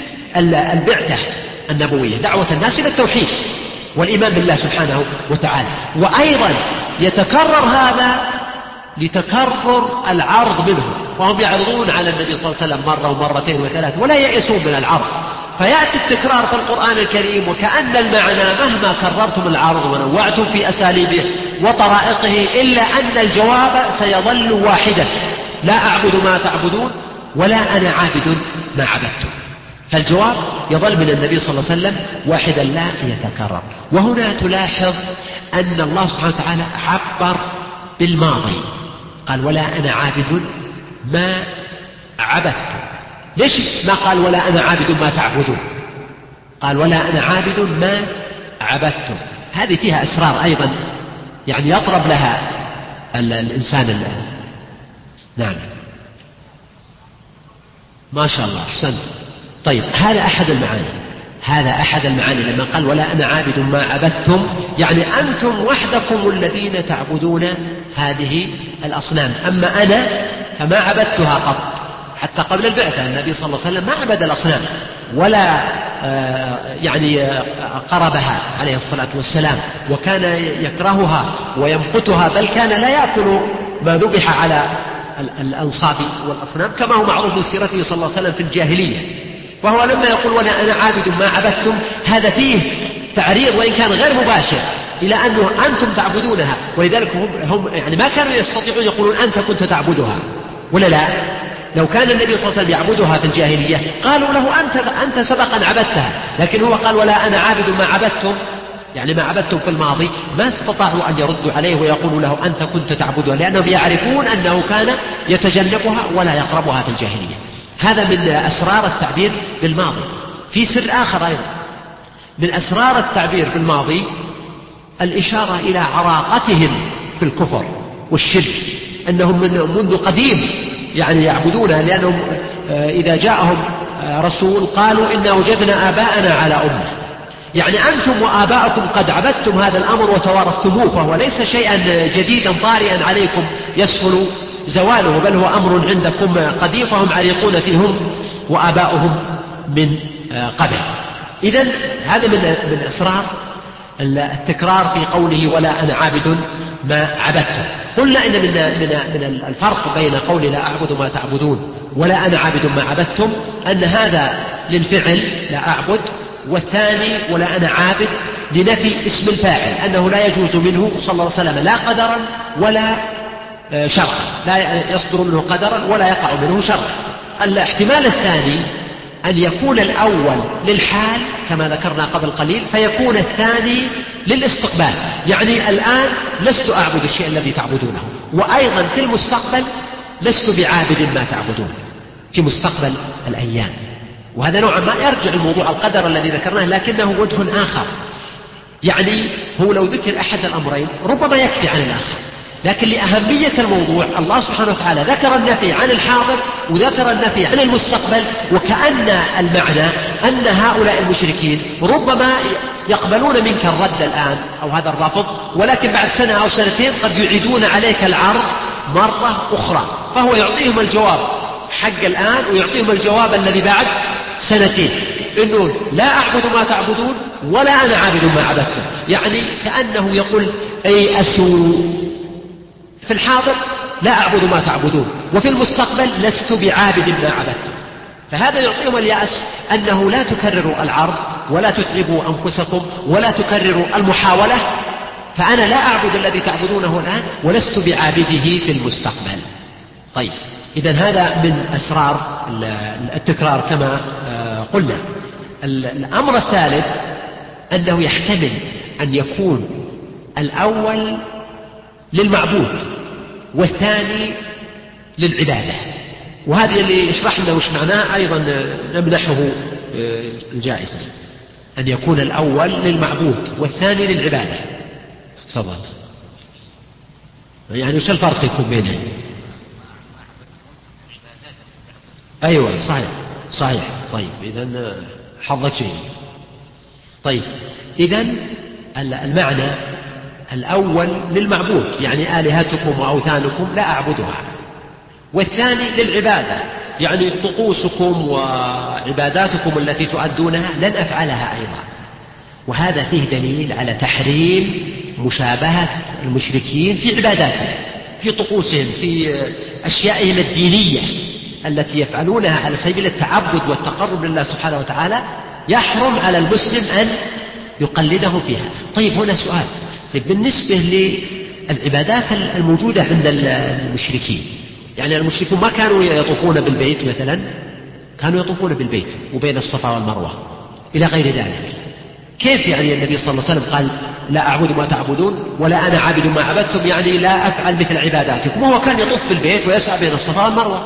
[SPEAKER 6] البعثة النبوية، دعوة الناس إلى التوحيد والإيمان بالله سبحانه وتعالى. وأيضا يتكرر هذا لتكرر العرض منه، فهم يعرضون على النبي صلى الله عليه وسلم مرة ومرتين وثلاث ولا يأسون من العرض، فيأتي التكرار في القرآن الكريم وكأن المعنى مهما كررتم العرض ونوعتم في أساليبه وطرائقه إلا أن الجواب سيظل واحدا، لا أعبد ما تعبدون ولا أنا عابد ما عبدتم، فالجواب يظل من النبي صلى الله عليه وسلم واحدا لا يتكرر. وهنا تلاحظ أن الله سبحانه وتعالى عبر بالماضي، قال ولا أنا عابد ما عبدتم. ليش ما قال ولا أنا عابد ما تعبدون؟ قال ولا أنا عابد ما عبدتم. هذه فيها أسرار أيضا يعني يطرب لها الإنسان الآن. نعم ما شاء الله أحسنت. طيب هذا أحد المعاني، هذا أحد المعاني لما قال ولا أنا عابد ما عبدتم، يعني أنتم وحدكم الذين تعبدون هذه الأصنام، أما أنا فما عبدتها قط، حتى قبل البعثة النبي صلى الله عليه وسلم ما عبد الأصنام ولا يعني قربها عليه الصلاة والسلام، وكان يكرهها ويمقتها، بل كان لا يأكل ما ذبح على الأنصاب والأصنام كما هو معروف من سيرته صلى الله عليه وسلم في الجاهلية. وهو لما يقول ولا أنا عابد ما عبدتم، هذا فيه تعريض وإن كان غير مباشر إلى أنه أنتم تعبدونها، ولذلك هم, هم يعني ما كانوا يستطيعون يقولون أنت كنت تعبدها ولا لا، لو كان النبي صلى الله عليه وسلم يعبدها في الجاهلية قالوا له أنت, أنت سبقا عبدتها، لكن هو قال ولا أنا عابد ما عبدتم، يعني ما عبدتم في الماضي، ما استطاعوا أن يردوا عليه ويقولوا له أنت كنت تعبدها، لأنهم يعرفون أنه كان يتجنبها ولا يقربها في الجاهلية. هذا من أسرار التعبير بالماضي. في سر آخر أيضا من أسرار التعبير بالماضي الإشارة إلى عراقتهم في الكفر والشرك، أنهم من منذ قديم يعني يعبدونها، لأنهم إذا جاءهم رسول قالوا إنا وجدنا آباءنا على أمة، يعني أنتم وآباءكم قد عبدتم هذا الأمر وتوارثتموه، فهو ليس شيئا جديدا طارئا عليكم يسهل زواله، بل هو أمر عندكم قديم، فهم عريقون فيهم وآباؤهم من قبل. إذن هذا من من أسرار التكرار في قوله ولا أنا عابد ما عبدتم. قلنا إن من من الفرق بين قول لا أعبد ما تعبدون ولا أنا عابد ما عبدتم أن هذا للفعل لا أعبد، والثاني ولا أنا عابد لنفي اسم الفاعل، أنه لا يجوز منه صلى الله عليه وسلم لا قدرا ولا شرعا، لا يصدر منه قدرا ولا يقع منه شرعا. الاحتمال الثاني أن يكون الأول للحال كما ذكرنا قبل قليل، فيكون الثاني للاستقبال، يعني الآن لست أعبد الشيء الذي تعبدونه، وأيضا في المستقبل لست بعابد ما تعبدون في مستقبل الأيام. وهذا نوعا ما يرجع الموضوع القدر الذي ذكرناه، لكنه وجه آخر، يعني هو لو ذكر أحد الأمرين ربما يكفي عن الآخر، لكن لأهمية الموضوع الله سبحانه وتعالى ذكر النفي عن الحاضر وذكر النفي عن المستقبل، وكأن المعنى أن هؤلاء المشركين ربما يقبلون منك الرد الآن أو هذا الرفض، ولكن بعد سنة أو سنتين قد يعيدون عليك العرض مرة أخرى، فهو يعطيهم الجواب حق الآن ويعطيهم الجواب الذي بعد سنتين، إنه لا أعبد ما تعبدون ولا أنا عابد ما عبدتم، يعني كأنه يقول أي أسوا في الحاضر لا أعبد ما تعبدون، وفي المستقبل لست بعابد ما عبدتم. فهذا يعطيهم اليأس أنه لا تكرروا العرض ولا تتعبوا أنفسكم ولا تكرروا المحاولة، فأنا لا أعبد الذي تعبدونه الآن ولست بعابده في المستقبل. طيب، إذن هذا من أسرار التكرار كما قلنا. الأمر الثالث أنه يحتمل أن يكون الأول للمعبود والثاني للعبادة، وهذه اللي يشرح لنا وش معناه أيضا نمنحه الجائزة، أن يكون الأول للمعبود والثاني للعبادة. تفضل. يعني وش الفرق يكون بينهم؟ أيوة صحيح صحيح. طيب إذن حظك شيء. طيب إذن المعنى الأول للمعبود، يعني آلهتكم وأوثانكم لا أعبدها، والثاني للعبادة، يعني طقوسكم وعباداتكم التي تؤدونها لن أفعلها أيضا. وهذا فيه دليل على تحريم مشابهة المشركين في عباداتهم، في طقوسهم، في أشيائهم الدينية التي يفعلونها على سبيل التعبد والتقرب لله سبحانه وتعالى، يحرم على المسلم أن يقلده فيها. طيب هنا سؤال، بالنسبة للعبادات الموجودة عند المشركين، يعني المشركون ما كانوا يطوفون بالبيت مثلا، كانوا يطوفون بالبيت وبين الصفا والمروة إلى غير ذلك، كيف يعني النبي صلى الله عليه وسلم قال لا أعبد ما تعبدون ولا أنا عابد ما عبدتم، يعني لا أفعل مثل عباداتكم، وهو كان يطوف بالبيت ويسعى بين الصفا والمروة.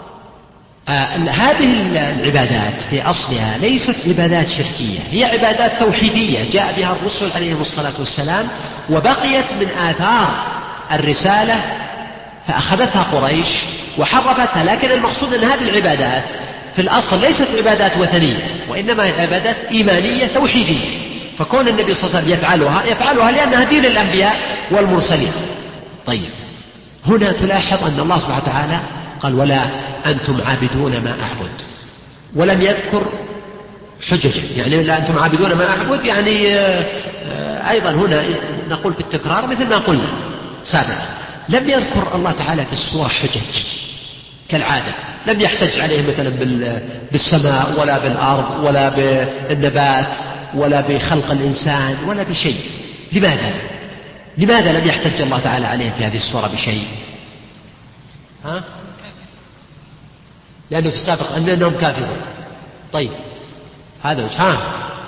[SPEAKER 6] آه هذه العبادات في أصلها ليست عبادات شركية، هي عبادات توحيدية جاء بها الرسل عليهم الصلاة والسلام، وبقيت من آثار الرسالة فأخذتها قريش وحرفتها. لكن المقصود أن هذه العبادات في الأصل ليست عبادات وثنية، وإنما عبادات إيمانية توحيدية، فكون النبي صلى الله عليه وسلم يفعلها يفعلها لأنها دين الأنبياء والمرسلين. طيب هنا تلاحظ أن الله سبحانه وتعالى قال ولا أنتم عابدون ما أعبد، ولم يذكر حجج، يعني لا أنتم عابدون ما أعبد، يعني أيضا هنا نقول في التكرار مثل ما قلنا سابقا، لم يذكر الله تعالى في السورة حجج كالعادة، لم يحتج عليه مثلا بالسماء ولا بالأرض ولا بالنبات ولا بخلق الإنسان ولا بشيء. لماذا؟ لماذا لم يحتج الله تعالى عليه في هذه السورة بشيء؟ ها؟ لأنه في السابق أنهم كافرون. طيب هذا وجه. ها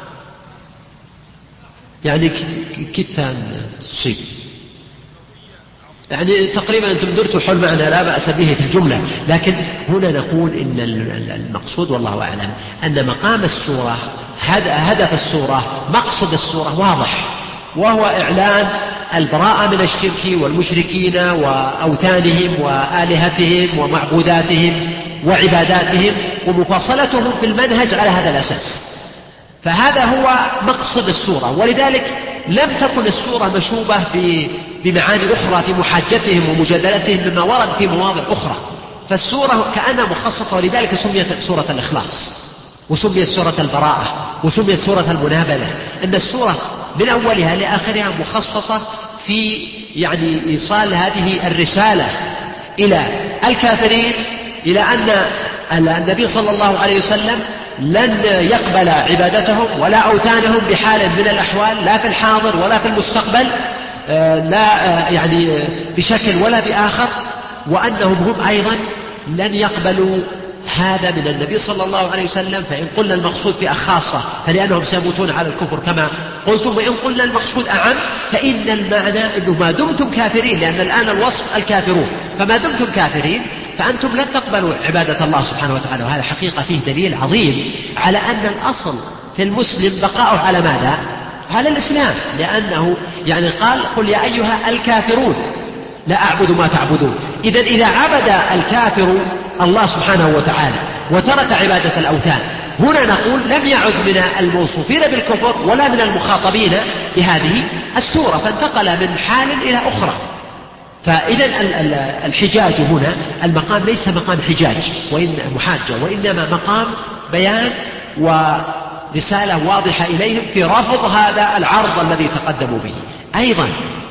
[SPEAKER 6] يعني كدت أن تصيب، يعني تقريبا أنتم درتوا حول معنى لا بأس به في الجملة، لكن هنا نقول إن المقصود والله أعلم أن مقام السورة، هدف السورة، مقصد السورة واضح، وهو إعلان البراءة من الشرك والمشركين وأوثانهم وآلهتهم ومعبوداتهم وعباداتهم، ومفاصلتهم في المنهج على هذا الأساس. فهذا هو مقصد السورة، ولذلك لم تكن السورة مشوبة بمعاني أخرى في محاجتهم ومجادلتهم مما ورد في مواضع أخرى، فالسورة كأنها مخصصة، ولذلك سميت سورة الإخلاص، وسميت سورة البراءة، وسميت سورة المنابذة، أن السورة من أولها لآخرها مخصصة في يعني إيصال هذه الرسالة إلى الكافرين، إلى أن النبي صلى الله عليه وسلم لن يقبل عبادتهم ولا أوثانهم بحال من الأحوال، لا في الحاضر ولا في المستقبل، لا يعني بشكل ولا بآخر، وأنهم هم أيضا لن يقبلوا هذا من النبي صلى الله عليه وسلم. فإن قلنا المقصود فئة خاصة فلأنهم سيموتون على الكفر كما قلتم، وإن قلنا المقصود أعم فإن المعنى أنه ما دمتم كافرين، لأن الآن الوصف الكافرون، فما دمتم كافرين فأنتم لن تقبلوا عبادة الله سبحانه وتعالى. وهذا حقيقة فيه دليل عظيم على أن الأصل في المسلم بقاؤه على ماذا؟ على الإسلام، لأنه يعني قال قل يا أيها الكافرون لا أعبد ما تعبدون. إذن إذا عبد الكافر الله سبحانه وتعالى وترك عبادة الأوثان، هنا نقول لم يعد من الموصوفين بالكفر ولا من المخاطبين بهذه السورة، فانتقل من حال إلى أخرى. فإذا الحجاج هنا المقام ليس مقام حجاج وإن محاجة، وإنما مقام بيان ورسالة واضحة إليهم في رفض هذا العرض الذي تقدموا به. أيضا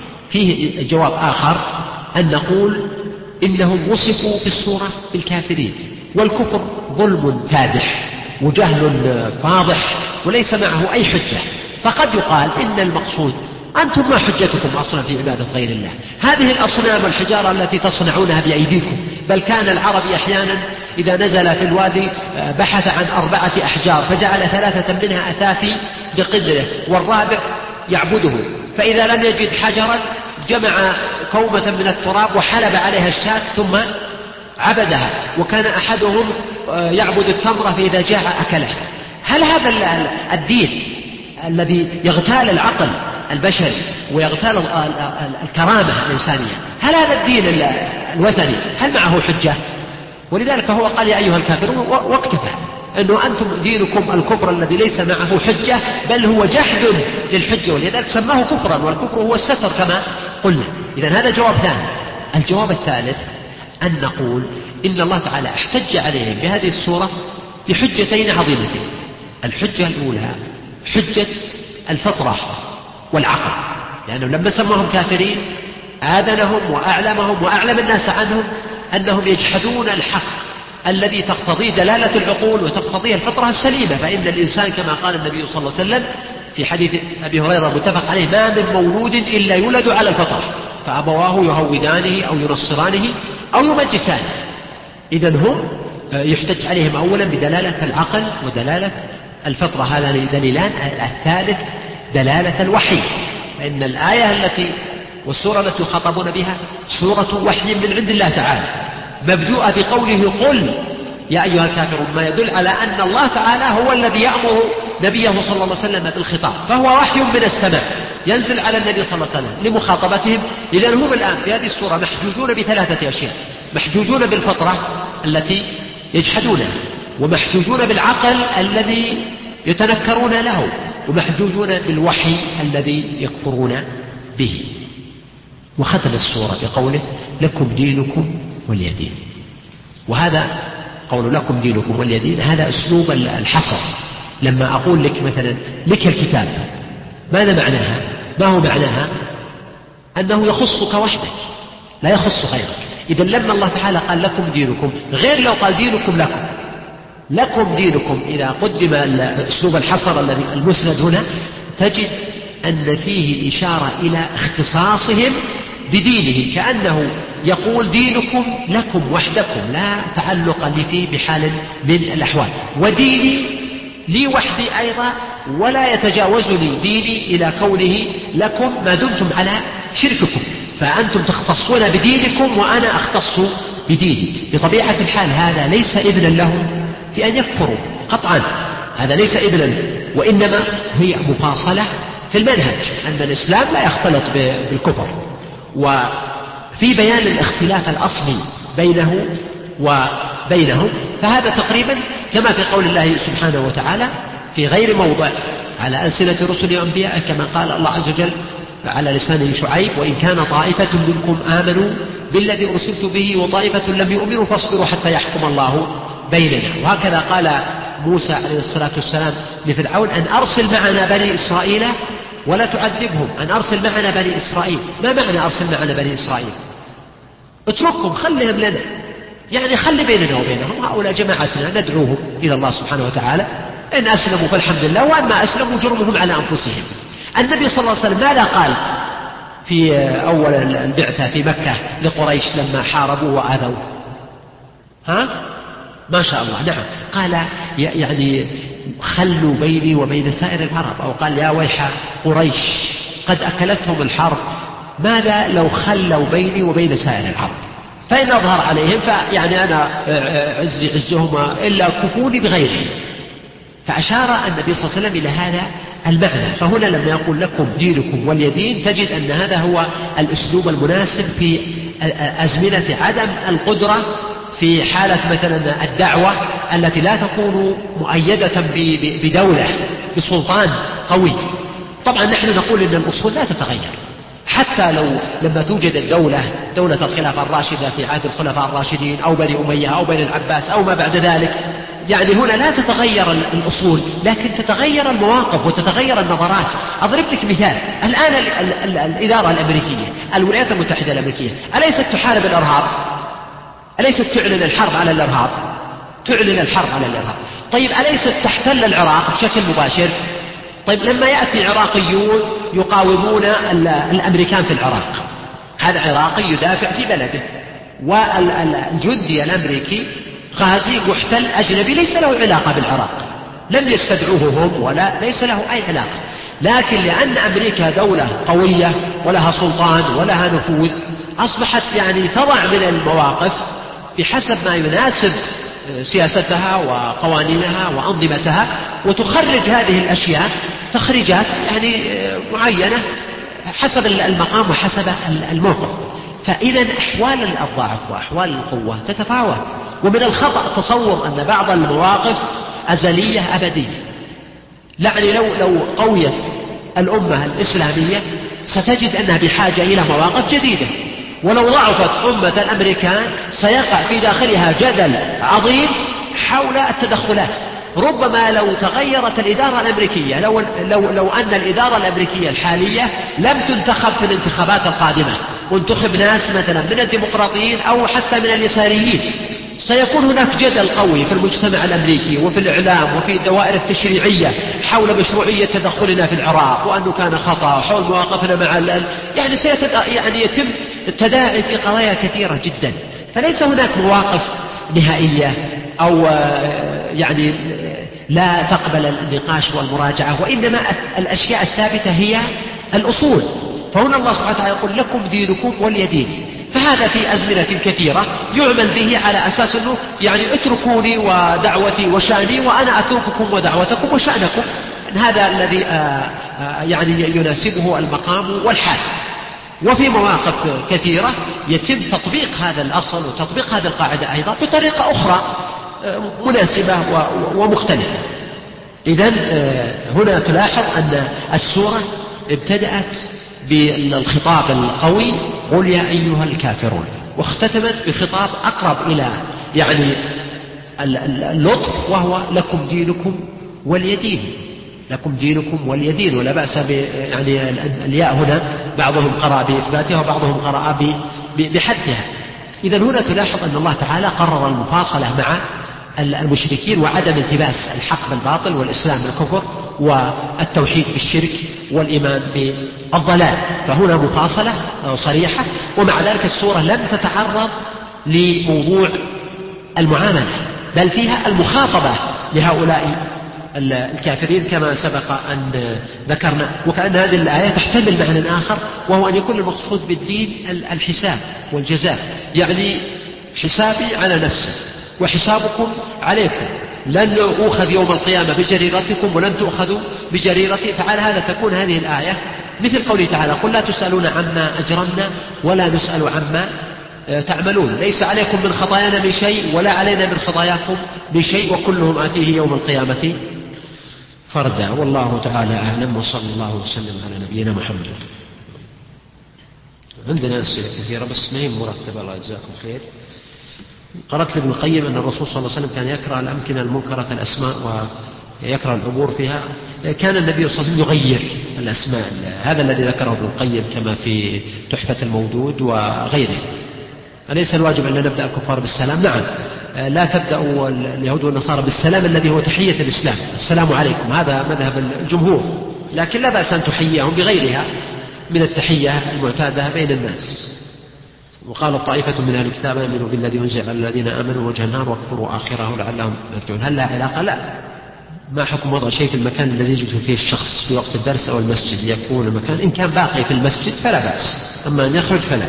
[SPEAKER 6] فيه جواب آخر أن نقول إنهم وصفوا في السورة بالكافرين، والكفر ظلم فادح وجهل فاضح وليس معه أي حجة، فقد يقال إن المقصود أنتم ما حجتكم أصلا في عبادة غير الله؟ هذه الأصنام والحجارة التي تصنعونها بأيديكم، بل كان العربي أحيانا إذا نزل في الوادي بحث عن أربعة أحجار فجعل ثلاثة منها أثافي بقدره والرابع يعبده، فإذا لم يجد حجرا جمع كومة من التراب وحلب عليها الشاة ثم عبدها، وكان أحدهم يعبد التمرة فإذا جاع أكله. هل هذا الدين الذي يغتال العقل البشري ويغتال الكرامة الإنسانية، هل هذا الدين الوثني هل معه حجة؟ ولذلك هو قال يا أيها الكافرون واكتفى، أنه أنتم دينكم الكفر الذي ليس معه حجة بل هو جحد للحجة، ولذلك سماه كفرا، والكفر هو الستر كما قلنا. إذن هذا جواب ثاني. الجواب الثالث أن نقول إن الله تعالى احتج عليهم بهذه السورة بحجتين عظيمتين. الحجة الأولى حجة الفطرة والعقل، لأنه لما سماهم كافرين آذنهم وأعلمهم وأعلم الناس عنهم أنهم يجحدون الحق الذي تقتضيه دلالة العقول وتقتضيه الفطرة السليمة. فإن الإنسان كما قال النبي صلى الله عليه وسلم في حديث أبي هريرة متفق عليه ما من مولود إلا يولد على الفطرة فأبواه يهودانه أو ينصرانه أو يمجسانه. إذن هم يحتج عليهم أولا بدلالة العقل ودلالة الفطرة، هذا دليلان. الثالث دلالة الوحي، فإن الآية التي والسورة التي يخاطبون بها سورة وحي من عند الله تعالى مبدوءة بقوله قل يا أيها الكافرون، ما يدل على أن الله تعالى هو الذي يأمر نبيه صلى الله عليه وسلم بالخطاب، فهو وحي من السماء ينزل على النبي صلى الله عليه وسلم لمخاطبتهم. إذن هم الآن في هذه السورة محجوجون بثلاثة أشياء: محجوجون بالفطرة التي يجحدونها، ومحجوجون بالعقل الذي يتنكرون له، ومحجوجون بالوحي الذي يكفرون به. وختم السورة بقوله لكم دينكم ولي دين. وهذا قول لكم دينكم ولي دين هذا أسلوب الحصر. لما أقول لك مثلا لك الكتاب، ماذا معناها؟ ما هو معناها؟ أنه يخصك وحدك لا يخص غيرك. إذن لما الله تعالى قال لكم دينكم غير لو قال دينكم لكم. لكم دينكم إذا قدم أسلوب الحصر الذي المسند هنا تجد أن فيه إشارة إلى اختصاصهم بدينه، كأنه يقول دينكم لكم وحدكم لا تعلق لي فيه بحال من الأحوال، وديني لي وحدي أيضا ولا يتجاوزني ديني إلى كونه لكم ما دمتم على شرككم، فأنتم تختصون بدينكم وأنا أختص بديني. بطبيعة الحال هذا ليس إذنا لهم في أن يكفروا قطعا، هذا ليس إذنا، وإنما هي مفاصلة في المنهج أن الإسلام لا يختلط بالكفر. وفي بيان الاختلاف الأصلي بينه وبينهم، فهذا تقريبا كما في قول الله سبحانه وتعالى في غير موضع على ألسنة رسل وأنبياء، كما قال الله عز وجل على لسان شعيب: وإن كان طائفة منكم آمنوا بالذي أرسلت به وطائفة لم يؤمنوا فاصبروا حتى يحكم الله بيننا. وهكذا قال موسى عليه الصلاة والسلام لفرعون: أن أرسل معنا بني إسرائيل ولا تعذبهم، أن أرسل معنا بني إسرائيل. ما معنى أرسل معنا بني إسرائيل؟ اتركهم، خلهم لنا، يعني خلي بيننا وبينهم، هؤلاء جماعتنا ندعوهم إلى الله سبحانه وتعالى، إن أسلموا فالحمد لله، وأن ما أسلموا جرمهم على أنفسهم. النبي صلى الله عليه وسلم ماذا قال في أول البعثة في مكة لقريش لما حاربوا وآذوا؟ ها؟ ما شاء الله، نعم، قال يعني خلوا بيني وبين سائر العرب، أو قال يا ويح قريش قد أكلتهم الحرب، ماذا لو خلوا بيني وبين سائر العرب، فإن أظهر عليهم فيعني أنا عزي عزهم إلا كفوني بغيرهم. فأشار النبي صلى الله عليه وسلم إلى هذا المعنى. فهنا لما يقول لكم دينكم ولي دين، تجد أن هذا هو الأسلوب المناسب في أزمنة عدم القدرة، في حالة مثلا الدعوة التي لا تكون مؤيدة بدولة بسلطان قوي. طبعا نحن نقول إن الأصول لا تتغير، حتى لو لما توجد الدولة دولة الخلافة الراشدة في عهد الخلفاء الراشدين أو بني أمية أو بني العباس أو ما بعد ذلك، يعني هنا لا تتغير الأصول، لكن تتغير المواقف وتتغير النظرات. أضرب لك مثال: الآن ال ال ال الإدارة الأمريكية، الولايات المتحدة الأمريكية، أليست تحارب الإرهاب؟ أليست تعلن الحرب على الإرهاب؟ تعلن الحرب على الإرهاب. طيب أليست تحتل العراق بشكل مباشر؟ طيب لما يأتي عراقيون يقاومون الأمريكان في العراق، هذا عراقي يدافع في بلده، والجندي الأمريكي غازي محتل أجنبي ليس له علاقة بالعراق، لم يستدعوه هم ولا ليس له أي علاقة، لكن لأن أمريكا دولة قوية ولها سلطان ولها نفوذ، أصبحت يعني تضع من المواقف بحسب ما يناسب سياستها وقوانينها وأنظمتها، وتخرج هذه الأشياء تخريجات يعني معينة حسب المقام وحسب الموقف. فإذا أحوال الضعف وأحوال القوة تتفاوت، ومن الخطأ تصور أن بعض المواقف أزلية أبدية. يعني لو لو قويت الأمة الإسلامية ستجد أنها بحاجة إلى مواقف جديدة، ولو ضعفت أمة الأمريكان سيقع في داخلها جدل عظيم حول التدخلات. ربما لو تغيرت الإدارة الأمريكية، لو, لو, لو أن الإدارة الأمريكية الحالية لم تنتخب في الانتخابات القادمة، وانتخب ناس مثلا من الديمقراطيين أو حتى من اليساريين، سيكون هناك جدل قوي في المجتمع الأمريكي وفي الإعلام وفي الدوائر التشريعية حول مشروعية تدخلنا في العراق، وأنه كان خطأ، حول مواقفنا مع ال... يعني, سيتد... يعني يتم التداعي في قضايا كثيرة جدا. فليس هناك مواقف نهائية أو يعني لا تقبل النقاش والمراجعة، وإنما الأشياء الثابتة هي الأصول. فهنا الله سبحانه وتعالى يقول لكم دينكم ولي دين، فهذا في أزمنة كثيرة يعمل به على أساس أنه يعني اتركوني ودعوتي وشأني وأنا أترككم ودعوتكم وشأنكم. هذا الذي يعني يناسبه المقام والحال. وفي مواقف كثيرة يتم تطبيق هذا الأصل وتطبيق هذه القاعدة أيضا بطريقة أخرى مناسبة ومختلفة. إذن هنا تلاحظ أن السورة ابتدأت بالخطاب القوي: قل يا أيها الكافرون، واختتمت بخطاب أقرب إلى يعني اللطف، وهو لكم دينكم ولي دين. لكم دينكم ولي دين، ولا بأس ب يعني الياء هنا بعضهم قرأ بإثباتها وبعضهم قرأ بحذفها. إذن هنا تلاحظ أن الله تعالى قرر المفاصلة مع المشركين وعدم التباس الحق بالباطل والإسلام بالكفر والتوحيد بالشرك والإيمان بالضلال. فهنا مفاصلة صريحة، ومع ذلك السورة لم تتعرض لموضوع المعاملة، بل فيها المخاطبة لهؤلاء الكافرين كما سبق أن ذكرنا. وكأن هذه الآية تحتمل معنى آخر، وهو أن يكون المقصود بالدين الحساب والجزاء، يعني حسابي على نفسي وحسابكم عليكم، لن أوخذ يوم القيامة بجريرتكم ولن تؤخذوا بجريرتي. فعلى هذا تكون هذه الآية مثل قوله تعالى: قل لا تسألون عما أجرمنا ولا نسأل عما تعملون، ليس عليكم من خطايانا من شيء ولا علينا من خطاياكم من شيء، وكلهم آتيه يوم القيامة فردا. والله تعالى أعلم، وصلى الله وسلم على نبينا محمد. عندنا أسئلة كثيرة بس ما هي مرتبة، الله يجزاكم خير. قرأت لابن القيم أن الرسول صلى الله عليه وسلم كان يكره الأمكنة المنكرة الأسماء ويكره العبور فيها. كان النبي صلى الله عليه وسلم يغير الأسماء، هذا الذي ذكره ابن القيم كما في تحفة المودود وغيره. أليس الواجب أن لا نبدأ الكفار بالسلام؟ نعم، لا تبدأوا اليهود والنصارى بالسلام الذي هو تحية الإسلام، السلام عليكم، هذا مذهب الجمهور، لكن لا بأس أن تحييهم بغيرها من التحية المعتادة بين الناس. وقال الطائفة من أهل الكتاب آمنوا بالذي أنزل على الذين آمنوا وجه النار واكفروا آخره لعلهم يرجعون. هل لها علاقة؟ لا. ما حكم وضع شيء في المكان الذي يجد فيه الشخص في وقت الدرس أو المسجد يكون المكان؟ إن كان باقي في المسجد فلا بأس، أما أن يخرج فلا.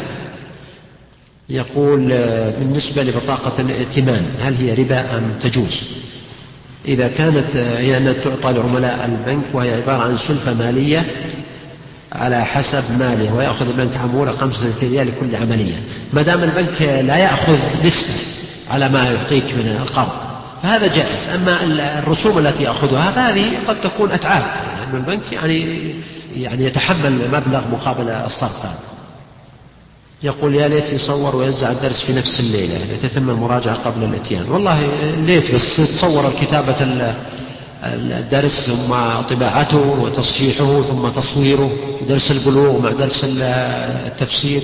[SPEAKER 6] يقول بالنسبة لبطاقة الائتمان هل هي ربا أم تجوز؟ إذا كانت هي أن تعطى لعملاء البنك وهي عبارة عن سلفة مالية على حسب ماله، ويأخذ البنك عمولة خمسة ريال لكل عملية، ما دام البنك لا يأخذ نسبة على ما يعطيك من القرض فهذا جائز. أما الرسوم التي يأخذها فهذه قد تكون أتعاب، لأن يعني البنك يعني يعني يتحمل مبلغ مقابل الصرف هذا. يقول يا ليت يصور ويوزع الدرس في نفس الليلة لتتم المراجعة قبل الاتيان. والله ليت، بس تصور الكتابة الدرس ثم طباعته وتصحيحه ثم تصويره، درس البلوغ مع درس التفسير.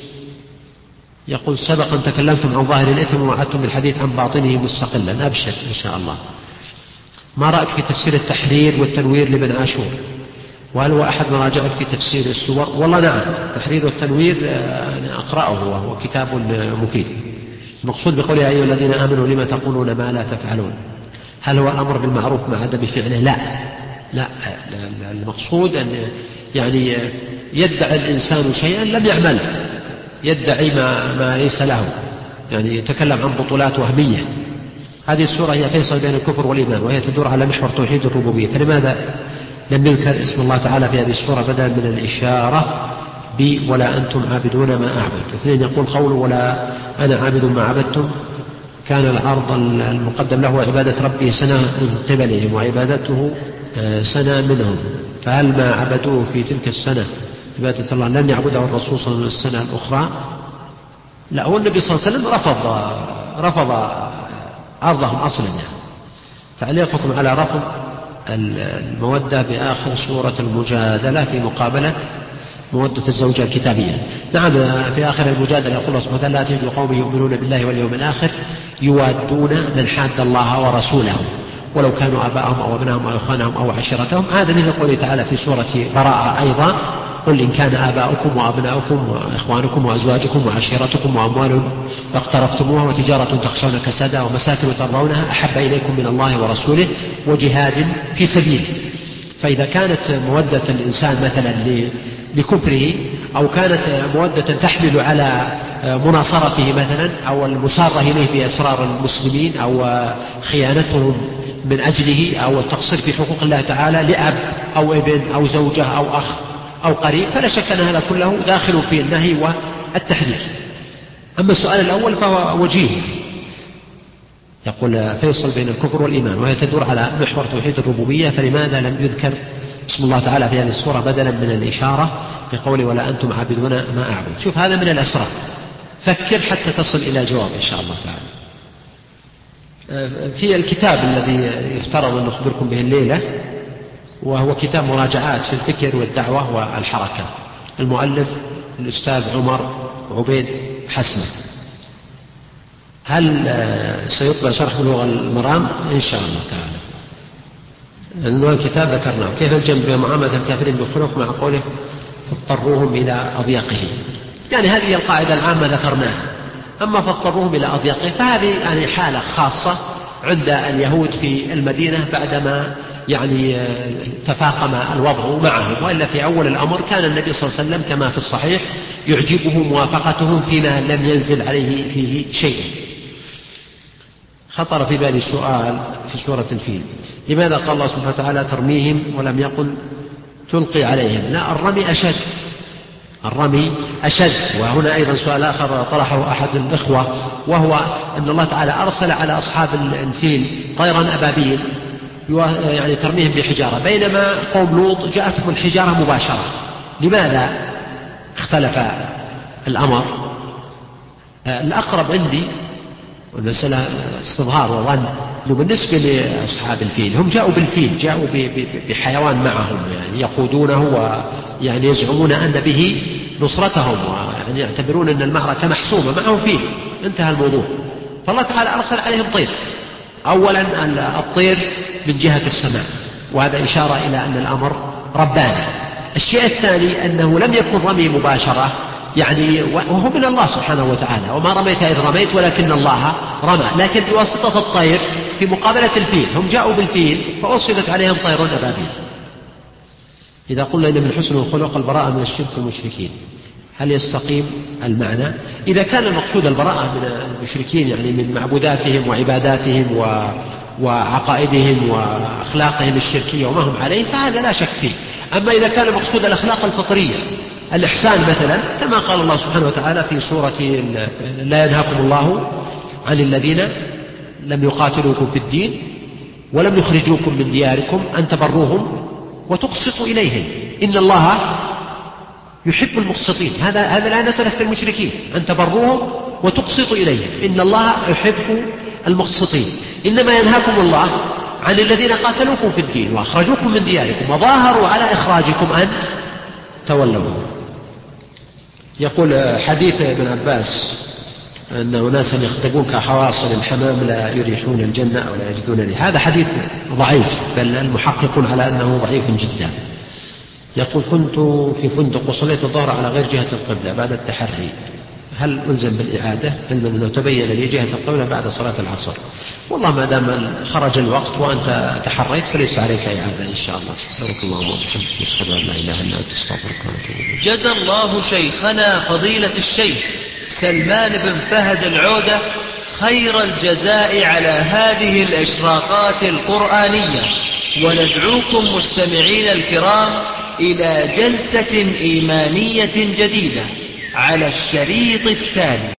[SPEAKER 6] يقول سبقا تكلمتم عن ظاهر الإثم ووعدتم بالحديث عن باطنه مستقلا، أبشر إن شاء الله. ما رأيك في تفسير التحرير والتنوير لابن عاشور؟ وهل هو أحد مراجعك في تفسير السور؟ والله نعم، التحرير والتنوير أنا أقرأه وهو كتاب مفيد. المقصود بقول يا أيها الذين آمنوا لما تقولون ما لا تفعلون، هل هو الأمر بالمعروف مع عدم فعله؟ لا لا، المقصود أن يعني يدعي الإنسان شيئا لم يعمله، يدعي ما, ما ليس له، يعني يتكلم عن بطولات وهمية. هذه السورة هي فيصل بين الكفر والإيمان، وهي تدور على محور توحيد الربوبية، فلماذا لم يذكر اسم الله تعالى في هذه السورة بدلا من الإشارة بي ولا أنتم عابدون ما أعبد؟ اثنين، يقول قوله ولا أنا عابد ما عبدتم كان العرض المقدم له عبادة ربه سنة من قبلهم وعبادته سنة منهم، فهل ما عبدوه في تلك السنة عبادة الله لن يعبده الرسول صلى الله عليه وسلم السنة الأخرى؟ لا، هو النبي صلى الله عليه وسلم رفض رفض عرضهم أصلا. يعني تعليقكم على رفض المودة بآخر سورة المجادلة في مقابلة مودة الزوجة الكتابية. نعم، في آخر المجادلة يقول الله سبحانه وتعالى لا تجد قوم يؤمنون بالله واليوم الآخر يوادون من حاد الله ورسوله ولو كانوا آباءهم أو أبناءهم أو إخوانهم أو عشيرتهم. هذا مثل قوله تعالى في سورة براءة أيضا قل إن كان آباؤكم وأبناؤكم وإخوانكم وأزواجكم وعشيرتكم وأموال اقترفتموها وتجارة تخشون كسادها ومساكن ترضونها أحب إليكم من الله ورسوله وجهاد في سبيله. فإذا كانت مودة الإنسان مثلا لكفره أو كانت مودة تحمل على مناصرته مثلا أو المسارة إليه بأسرار المسلمين أو خيانتهم من أجله أو التقصير في حقوق الله تعالى لأب أو ابن أو زوجة أو أخ أو قريب، فلا شك أن هذا كله داخل في النهي والتحذير. أما السؤال الأول فهو وجيه. يقول فيصل بين الكفر والإيمان، وهي تدور على محور توحيد الربوبية، فلماذا لم يذكر اسم الله تعالى في هذه السورة بدلا من الإشارة بقول ولا أنتم عابدون ما أعبد؟ شوف هذا من الأسرار، فكر حتى تصل إلى جواب إن شاء الله تعالى. في الكتاب الذي يفترض أن نخبركم به الليلة وهو كتاب مراجعات في الفكر والدعوة والحركة، المؤلف الأستاذ عمر عبيد حسن. هل سيطبع شرح بلوغ المرام؟ إن شاء الله تعالى. عنوان الكتاب ذكرناه. كيف الجنب بمعاملة الكافرين بالخلق مع قوله فاضطروهم إلى أضيقه. يعني هذه القاعدة العامة ذكرناها. أما فاضطروهم إلى أضيقه فهذه يعني حالة خاصة عند اليهود في المدينة بعدما يعني تفاقم الوضع معهم، وإلا في أول الأمر كان النبي صلى الله عليه وسلم كما في الصحيح يعجبه موافقتهم فيما لم ينزل عليه فيه شيء. خطر في بالي سؤال في سورة الفيل: لماذا قال الله سبحانه وتعالى ترميهم ولم يقل تلقي عليهم؟ لا، الرمي أشد، الرمي أشد. وهنا أيضا سؤال آخر طرحه أحد الإخوة، وهو أن الله تعالى أرسل على أصحاب الفيل طيرا أبابيل يعني ترميهم بحجارة، بينما قوم لوط جاءتهم الحجارة مباشرة. لماذا اختلف الأمر؟ الأقرب عندي والمسألة استظهار وظن أنه بالنسبة لأصحاب الفيل هم جاءوا بالفيل، جاءوا بحيوان معهم يعني يقودونه ويعني يزعمون أن به نصرتهم، ويعني يعتبرون أن المعركة محسومة، معهم فيل، انتهى الموضوع. فالله تعالى أرسل عليهم طير. أولا الطير من جهة السماء، وهذا إشارة إلى أن الأمر رباني. الشيء الثاني أنه لم يكن رمي مباشرة يعني وهو من الله سبحانه وتعالى، وما رميت إذ رميت ولكن الله رمى، لكن بواسطة الطير في مقابلة الفيل. هم جاءوا بالفيل فأرسلت عليهم طير أبابيل. إذا قلنا إن من حسن الخلق البراءة من الشرك والمشركين، هل يستقيم المعنى؟ إذا كان المقصود البراءة من المشركين يعني من معبوداتهم وعباداتهم و وعقائدهم وأخلاقهم الشركية وما هم عليه فهذا لا شك فيه. أما إذا كان مقصود الأخلاق الفطرية، الإحسان مثلا، كما قال الله سبحانه وتعالى في سورة لا ينهاكم الله عن الذين لم يقاتلوكم في الدين ولم يخرجوكم من دياركم أن تبروهم وتقسطوا إليهم إن الله يحب المقسطين. هذا هذا لا نزل في المشركين، أن تبروهم وتقسطوا إليهم إن الله يحب المقسطين. إنما ينهاكم الله عن الذين قاتلوكم في الدين وأخرجوكم من دياركم وظاهروا على إخراجكم أن تولوهم. يقول حديث ابن عباس أن أناسا يخطبون كحواصل الحمام لا يريحون الجنة أو لا يجدون ريحها، هذا حديث ضعيف، بل المحققون على أنه ضعيف جدا. يقول كنت في فندق وصليت الظهر على غير جهة القبلة بعد التحري، هل ألزم بالإعادة علما أنه تبين لي جهة القبلة بعد صلاة العصر؟ والله ما دام خرج الوقت وأنت تحريت فليس عليك إعادة إن شاء الله. سبحانك اللهم وبحمدك أشهد أن لا إله إلا أنت أستغفرك وأتوب إليك.
[SPEAKER 1] جزى الله شيخنا فضيلة الشيخ سلمان بن فهد العودة خير الجزاء على هذه الإشراقات القرآنية، وندعوكم مستمعين الكرام إلى جلسة إيمانية جديدة على الشريط التالي.